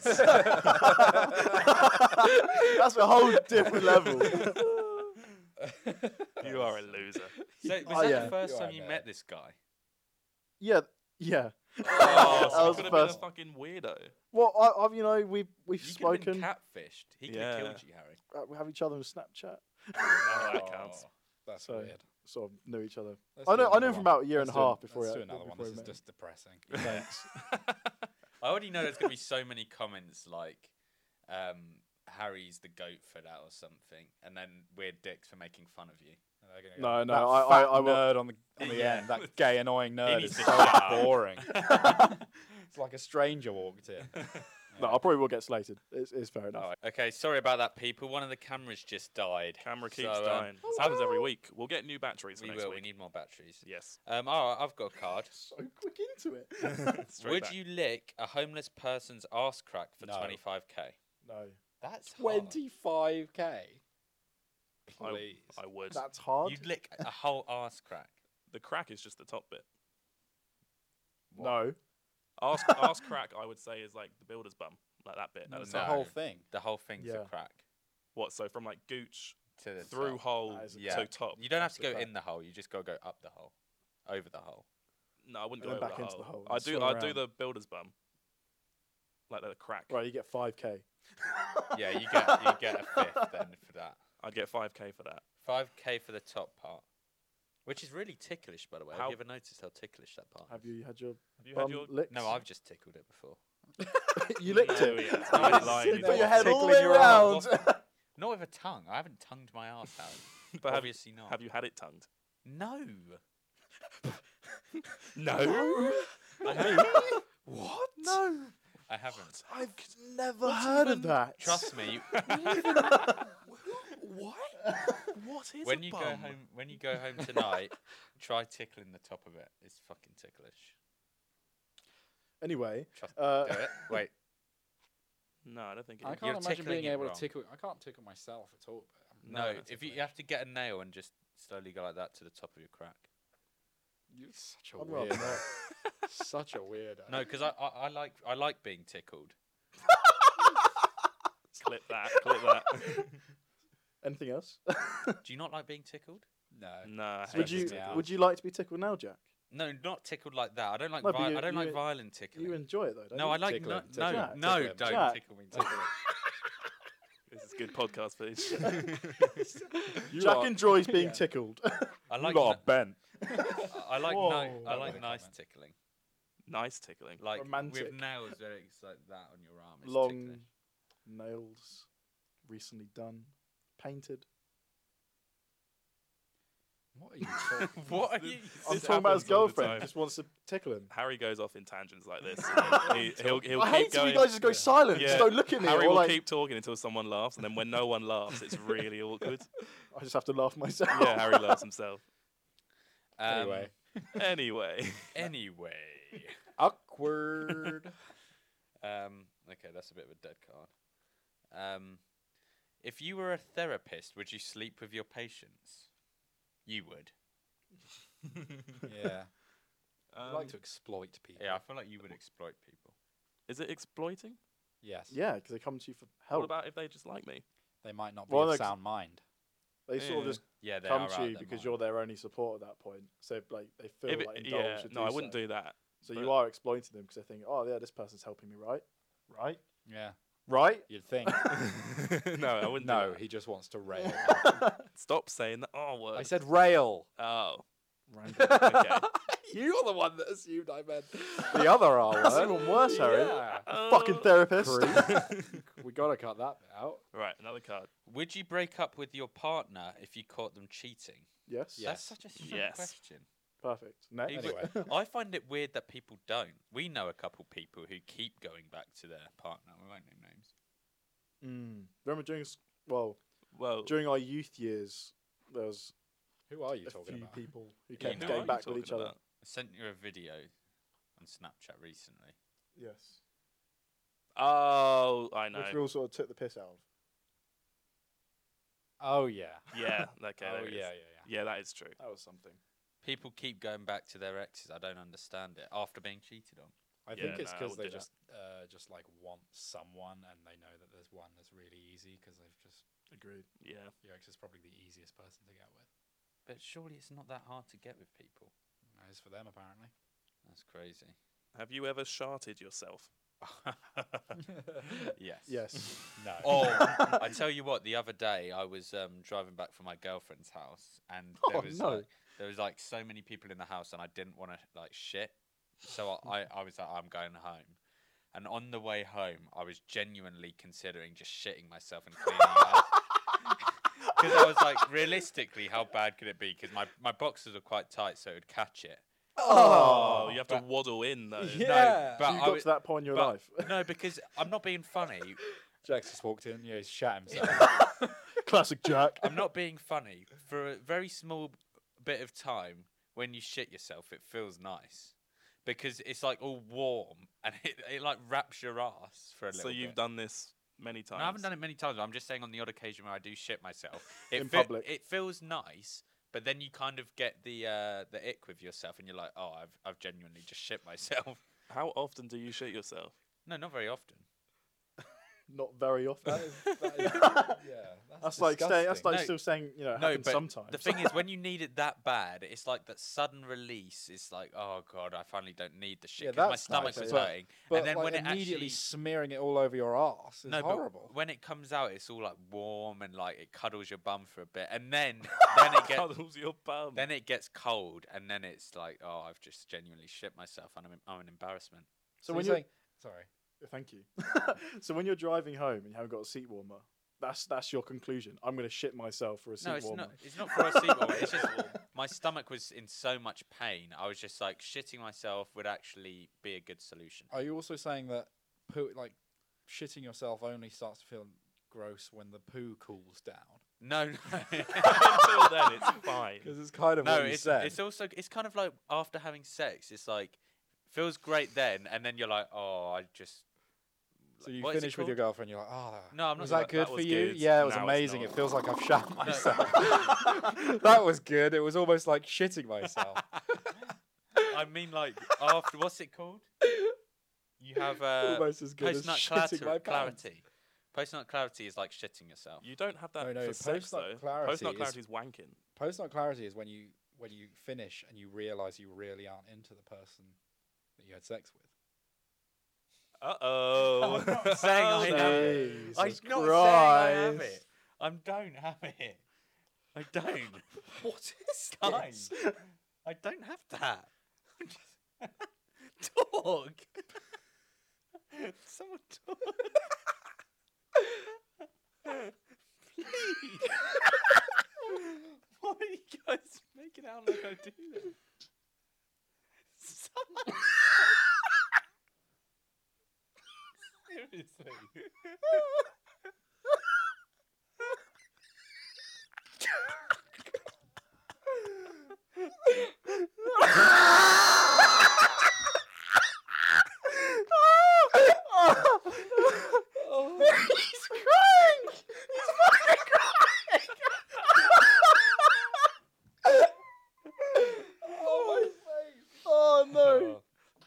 That's a whole different level. You are a loser. So, was Oh, that yeah. the first You time are you a met nerd. this guy? Yeah. Oh, That so was you the could have been a first. fucking weirdo. Well, I've you know we've You could have spoken. been catfished. He could have Yeah. killed you, Harry. We have each other on Snapchat. Oh, that counts. That's So- weird. Sort of knew each other. Let's I do knew another him for one. about a year Let's and a do- half before. Let's I- do another one. before This we is met. just depressing. Thanks. I already know there's going to be so many comments like, Harry's the goat for that or something, and then we're dicks for making fun of you. And they're gonna No, go, no, that I fat will- nerd on the Yeah. end. That gay, annoying nerd needs is to so shut up. boring. It's like a stranger walked in. No, I probably will get slated. It's fair enough. Alright. Okay, sorry about that, people. One of the cameras just died. Camera keeps So, dying. This happens every week. We'll get new batteries for We next will. We week. need more batteries. Yes. Alright, I've got a card. So quick into it. Straight Would back. you lick a homeless person's arse crack for No. 25k? No, That's hard. 25k. I, Please. I would. that's hard. You'd lick a whole arse crack. The crack is just the top bit. No. Arse crack, I would say, is like the builder's bum, like that bit. No, at it's the the top. No. whole thing. The whole thing's Yeah. a crack. What? So from like gooch To the through top. hole That is a Yeah. to top. You don't have That's to the go crack. in the hole. You just got to go up the hole, over the hole. No, I wouldn't And go then over back into the hole I and do. swim I do around. the builder's bum, like the crack. Right, you get 5k. Yeah, you get a fifth then for that. I'd get 5k for that. 5k for the top part, which is really ticklish, by the way. Have How- you ever noticed how ticklish that part? Have you had your Have you had bum your? licked? No, I've just tickled it before. You licked No, it. he hasn't. He's lying. He's Put your not. head all the way Tickling your around. Not with a tongue. I haven't tongued my arse out. But have, Obviously not. have you had it tongued? No. No. I haven't. What? No. I haven't. I've never heard of that. Trust me. What? What is When a you bum? go home, when you go home tonight, try tickling the top of it. It's fucking ticklish. Anyway, Trust uh, Do it. Wait. No, I don't think it I is. You're can't imagine tickling being it able wrong. to tickle. I can't tickle myself at all. But I'm No. not If you tickling. have to get a nail and just slowly go like that to the top of your crack. You're such a I'd rather weird. not. Such a weirdo. No, because I like being tickled. Clip that. Clip that. Anything else? Do you not like being tickled? No. No. I hate would you this tickle. Would you like to be tickled now, Jack? No, not tickled like that. I don't like. No, but I you- don't like you- violent tickling. You enjoy it though, don't No, you? I like Tickle no, him, tickle no, him, no, tickle him. don't Jack. tickle me. Tickle him. This is good podcast footage. Jack enjoys being Yeah. tickled. I like. bent. I like Whoa. no, I Don't like make a nice comment. tickling. Nice tickling. Like Romantic. with nails where it's like that on your arm. It's Long ticklish. nails, recently done, painted. What are you talking? What are you? I'm This talking about his happens all the girlfriend. time. Just wants to tickle him. Harry goes off in tangents like this. And then he'll I keep hate it when going. you guys just go silent. Yeah. Just don't look at me. Harry or will like, keep talking until someone laughs, and then when no one laughs, it's really awkward. I just have to laugh myself. Yeah, Harry laughs himself. Anyway. Anyway, Anyway. Awkward. Okay, that's a bit of a dead card. If you were a therapist, would you sleep with your patients? You would. Yeah. I like to exploit people. Yeah, I feel like you would exploit people. Is it exploiting? Yes. Yeah, because they come to you for What help. about if they just like me? They might not be Well, of no, 'cause- sound mind. They sort of Yeah. just Yeah, they come are to out you their because mind. you're their only support at that point. So like they feel If it- like yeah, indulged to no, do I wouldn't so. do that. So but- you are exploiting them because they think, oh yeah, this person's helping me, right? Right? Yeah. Right? You'd think. No, I wouldn't. No, do that. he just wants to rail. Stop saying the R word. I said rail. Oh, Random. okay. You're the one that assumed I meant the other R That's word. even worse, Harry. Yeah. Fucking therapist. We gotta cut that bit out. Right, another card. Would you break up with your partner if you caught them cheating? Yes. Yeah. That's such a strange Yes. question. Perfect. Next. Anyway. I find it weird that people don't. We know a couple people who keep going back to their partner. We won't name names. Remember during Well, during our youth years, there was Who are you a talking few about? people who You kept know going what back with each other. I sent you a video on Snapchat recently. Yes. Oh, I know. Which we all sort of took the piss out of. Oh yeah. Yeah. Okay. Oh there it is. yeah. Yeah, that is true. That was something. People keep going back to their exes. I don't understand it after being cheated on. I Yeah, think it's no, I because wouldn't they do just like want someone and they know that there's one that's really easy because they've just Agreed. Yeah. your ex is probably the easiest person to get with. But surely it's not that hard to get with people. That is for them apparently. That's crazy. Have you ever sharted yourself? Yes. Yes. No. Oh, I tell you what. The other day, I was driving back from my girlfriend's house, and there Oh, was no. there was like so many people in the house, and I didn't want to like shit. So I was like, I'm going home. And on the way home, I was genuinely considering just shitting myself and cleaning it up. Because I was like, realistically, how bad could it be? Because my boxers are quite tight, so it would catch it. Oh, you have to but- waddle in though. Yeah. but you I got w- to that point in your but- life. No, because I'm not being funny. Jax just walked in. Yeah, he's shat himself. Classic Jack. I'm not being funny. For a very small bit of time, when you shit yourself, it feels nice. Because it's like all warm and it like wraps your ass for a little So you've bit. done this many times. No, I haven't done it many times. But I'm just saying on the odd occasion where I do shit myself. In public. It feels nice, but then you kind of get the ick with yourself and you're like, oh, I've genuinely just shit myself. How often do you shit yourself? No, not very often. Not very often. That's That's like saying, that's like No. still saying, you know, it No, happens but sometimes. the thing is, when you need it that bad, it's like that sudden release. It's like, oh god, I finally don't need the shit Yeah, because my that's stomach nice, was but- hurting. But and then like, when it immediately actually smearing it all over your ass is no, horrible. but when it comes out, it's all like warm and like it cuddles your bum for a bit, and then it gets Cuddles your bum. then it gets cold, and then it's like, oh, I've just genuinely shit myself, and I'm an embarrassment. so you're when you're saying, sorry. Thank you. So when you're driving home and you haven't got a seat warmer, that's your conclusion. I'm going to shit myself for a seat No, it's warmer. not. It's not for a seat warmer. It's just my stomach was in so much pain. I was just like shitting myself would actually be a good solution. Are you also saying that shitting yourself only starts to feel gross when the poo cools down? No, no. Until then, it's fine. Because it's kind of No, what you said. it's also it's kind of like after having sex, it's like feels great then, and then you're like, oh, I just. So you what is it finish with your called? girlfriend, you're like, oh, No, I'm not was saying that good that for was you? good. Yeah, it was Now it's amazing. not. It feels like I've shat myself. That was good. It was almost like shitting myself. I mean, like after what's it called? You have Almost as good as post-nut shitting my pants. clarity. Post-nut clarity is like shitting yourself. You don't have that No, for sex post-nut though. clarity Post-nut is- clarity is wanking. Post-nut clarity is when you finish and you realise you really aren't into the person that you had sex with. Uh-oh. I'm not saying I have it. Jesus I'm not saying I have Christ. it. I don't have it. I don't. What is Guys, I don't have that. Talk. Someone talk. Please. Why are you guys making it out like I do that? Someone. Seriously.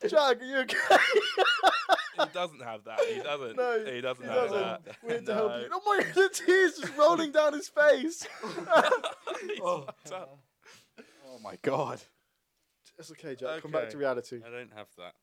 Jack, are you okay? He doesn't have that. He doesn't. No, he doesn't he have doesn't. that. We had to help No. you. Oh my god, the tears just rolling down his face. He's fucked up. Oh my god. It's okay, Jack. Come back Okay. to reality. I don't have that.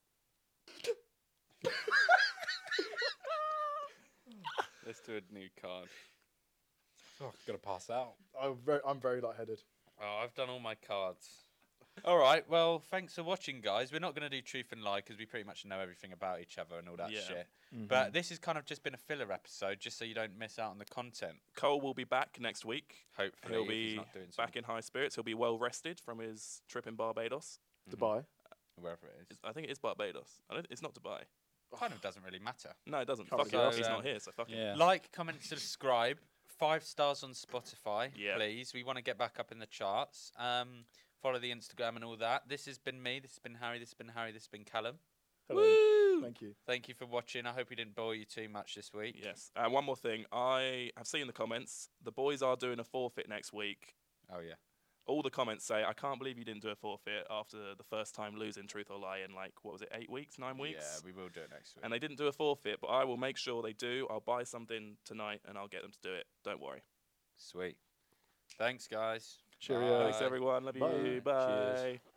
Let's do a new card. Oh, gonna pass out. I'm very lightheaded. Oh, I've done all my cards. All right. Well, thanks for watching, guys. We're not going to do truth and lie because we pretty much know everything about each other and all that Yeah. shit. Mm-hmm. But this has kind of just been a filler episode, just so you don't miss out on the content. Cole will be back next week. Hopefully, He'll if he's be not doing back in high spirits. He'll be well rested from his trip in Barbados. Dubai. wherever it is. I think it is Barbados. It's not Dubai. Kind of doesn't really matter. No, it doesn't. Can't Fuck be it. asked. He's So, not here, so fuck it. Yeah. Like, comment, subscribe. 5 stars on Spotify, Yeah. please. We want to get back up in the charts. Follow the Instagram and all that. This has been me. This has been Harry. This has been Harry. This has been Callum. Hello. Woo! Thank you. Thank you for watching. I hope we didn't bore you too much this week. Yes. One more thing. I have seen the comments. The boys are doing a forfeit next week. Oh, yeah. All the comments say, I can't believe you didn't do a forfeit after the first time losing Truth or Lie in, like, what was it, 8 weeks, 9 weeks? Yeah, we will do it next week. And they didn't do a forfeit, but I will make sure they do. I'll buy something tonight and I'll get them to do it. Don't worry. Sweet. Thanks, guys. Cheerio. Thanks, everyone. Love Bye. you. Bye. Cheers.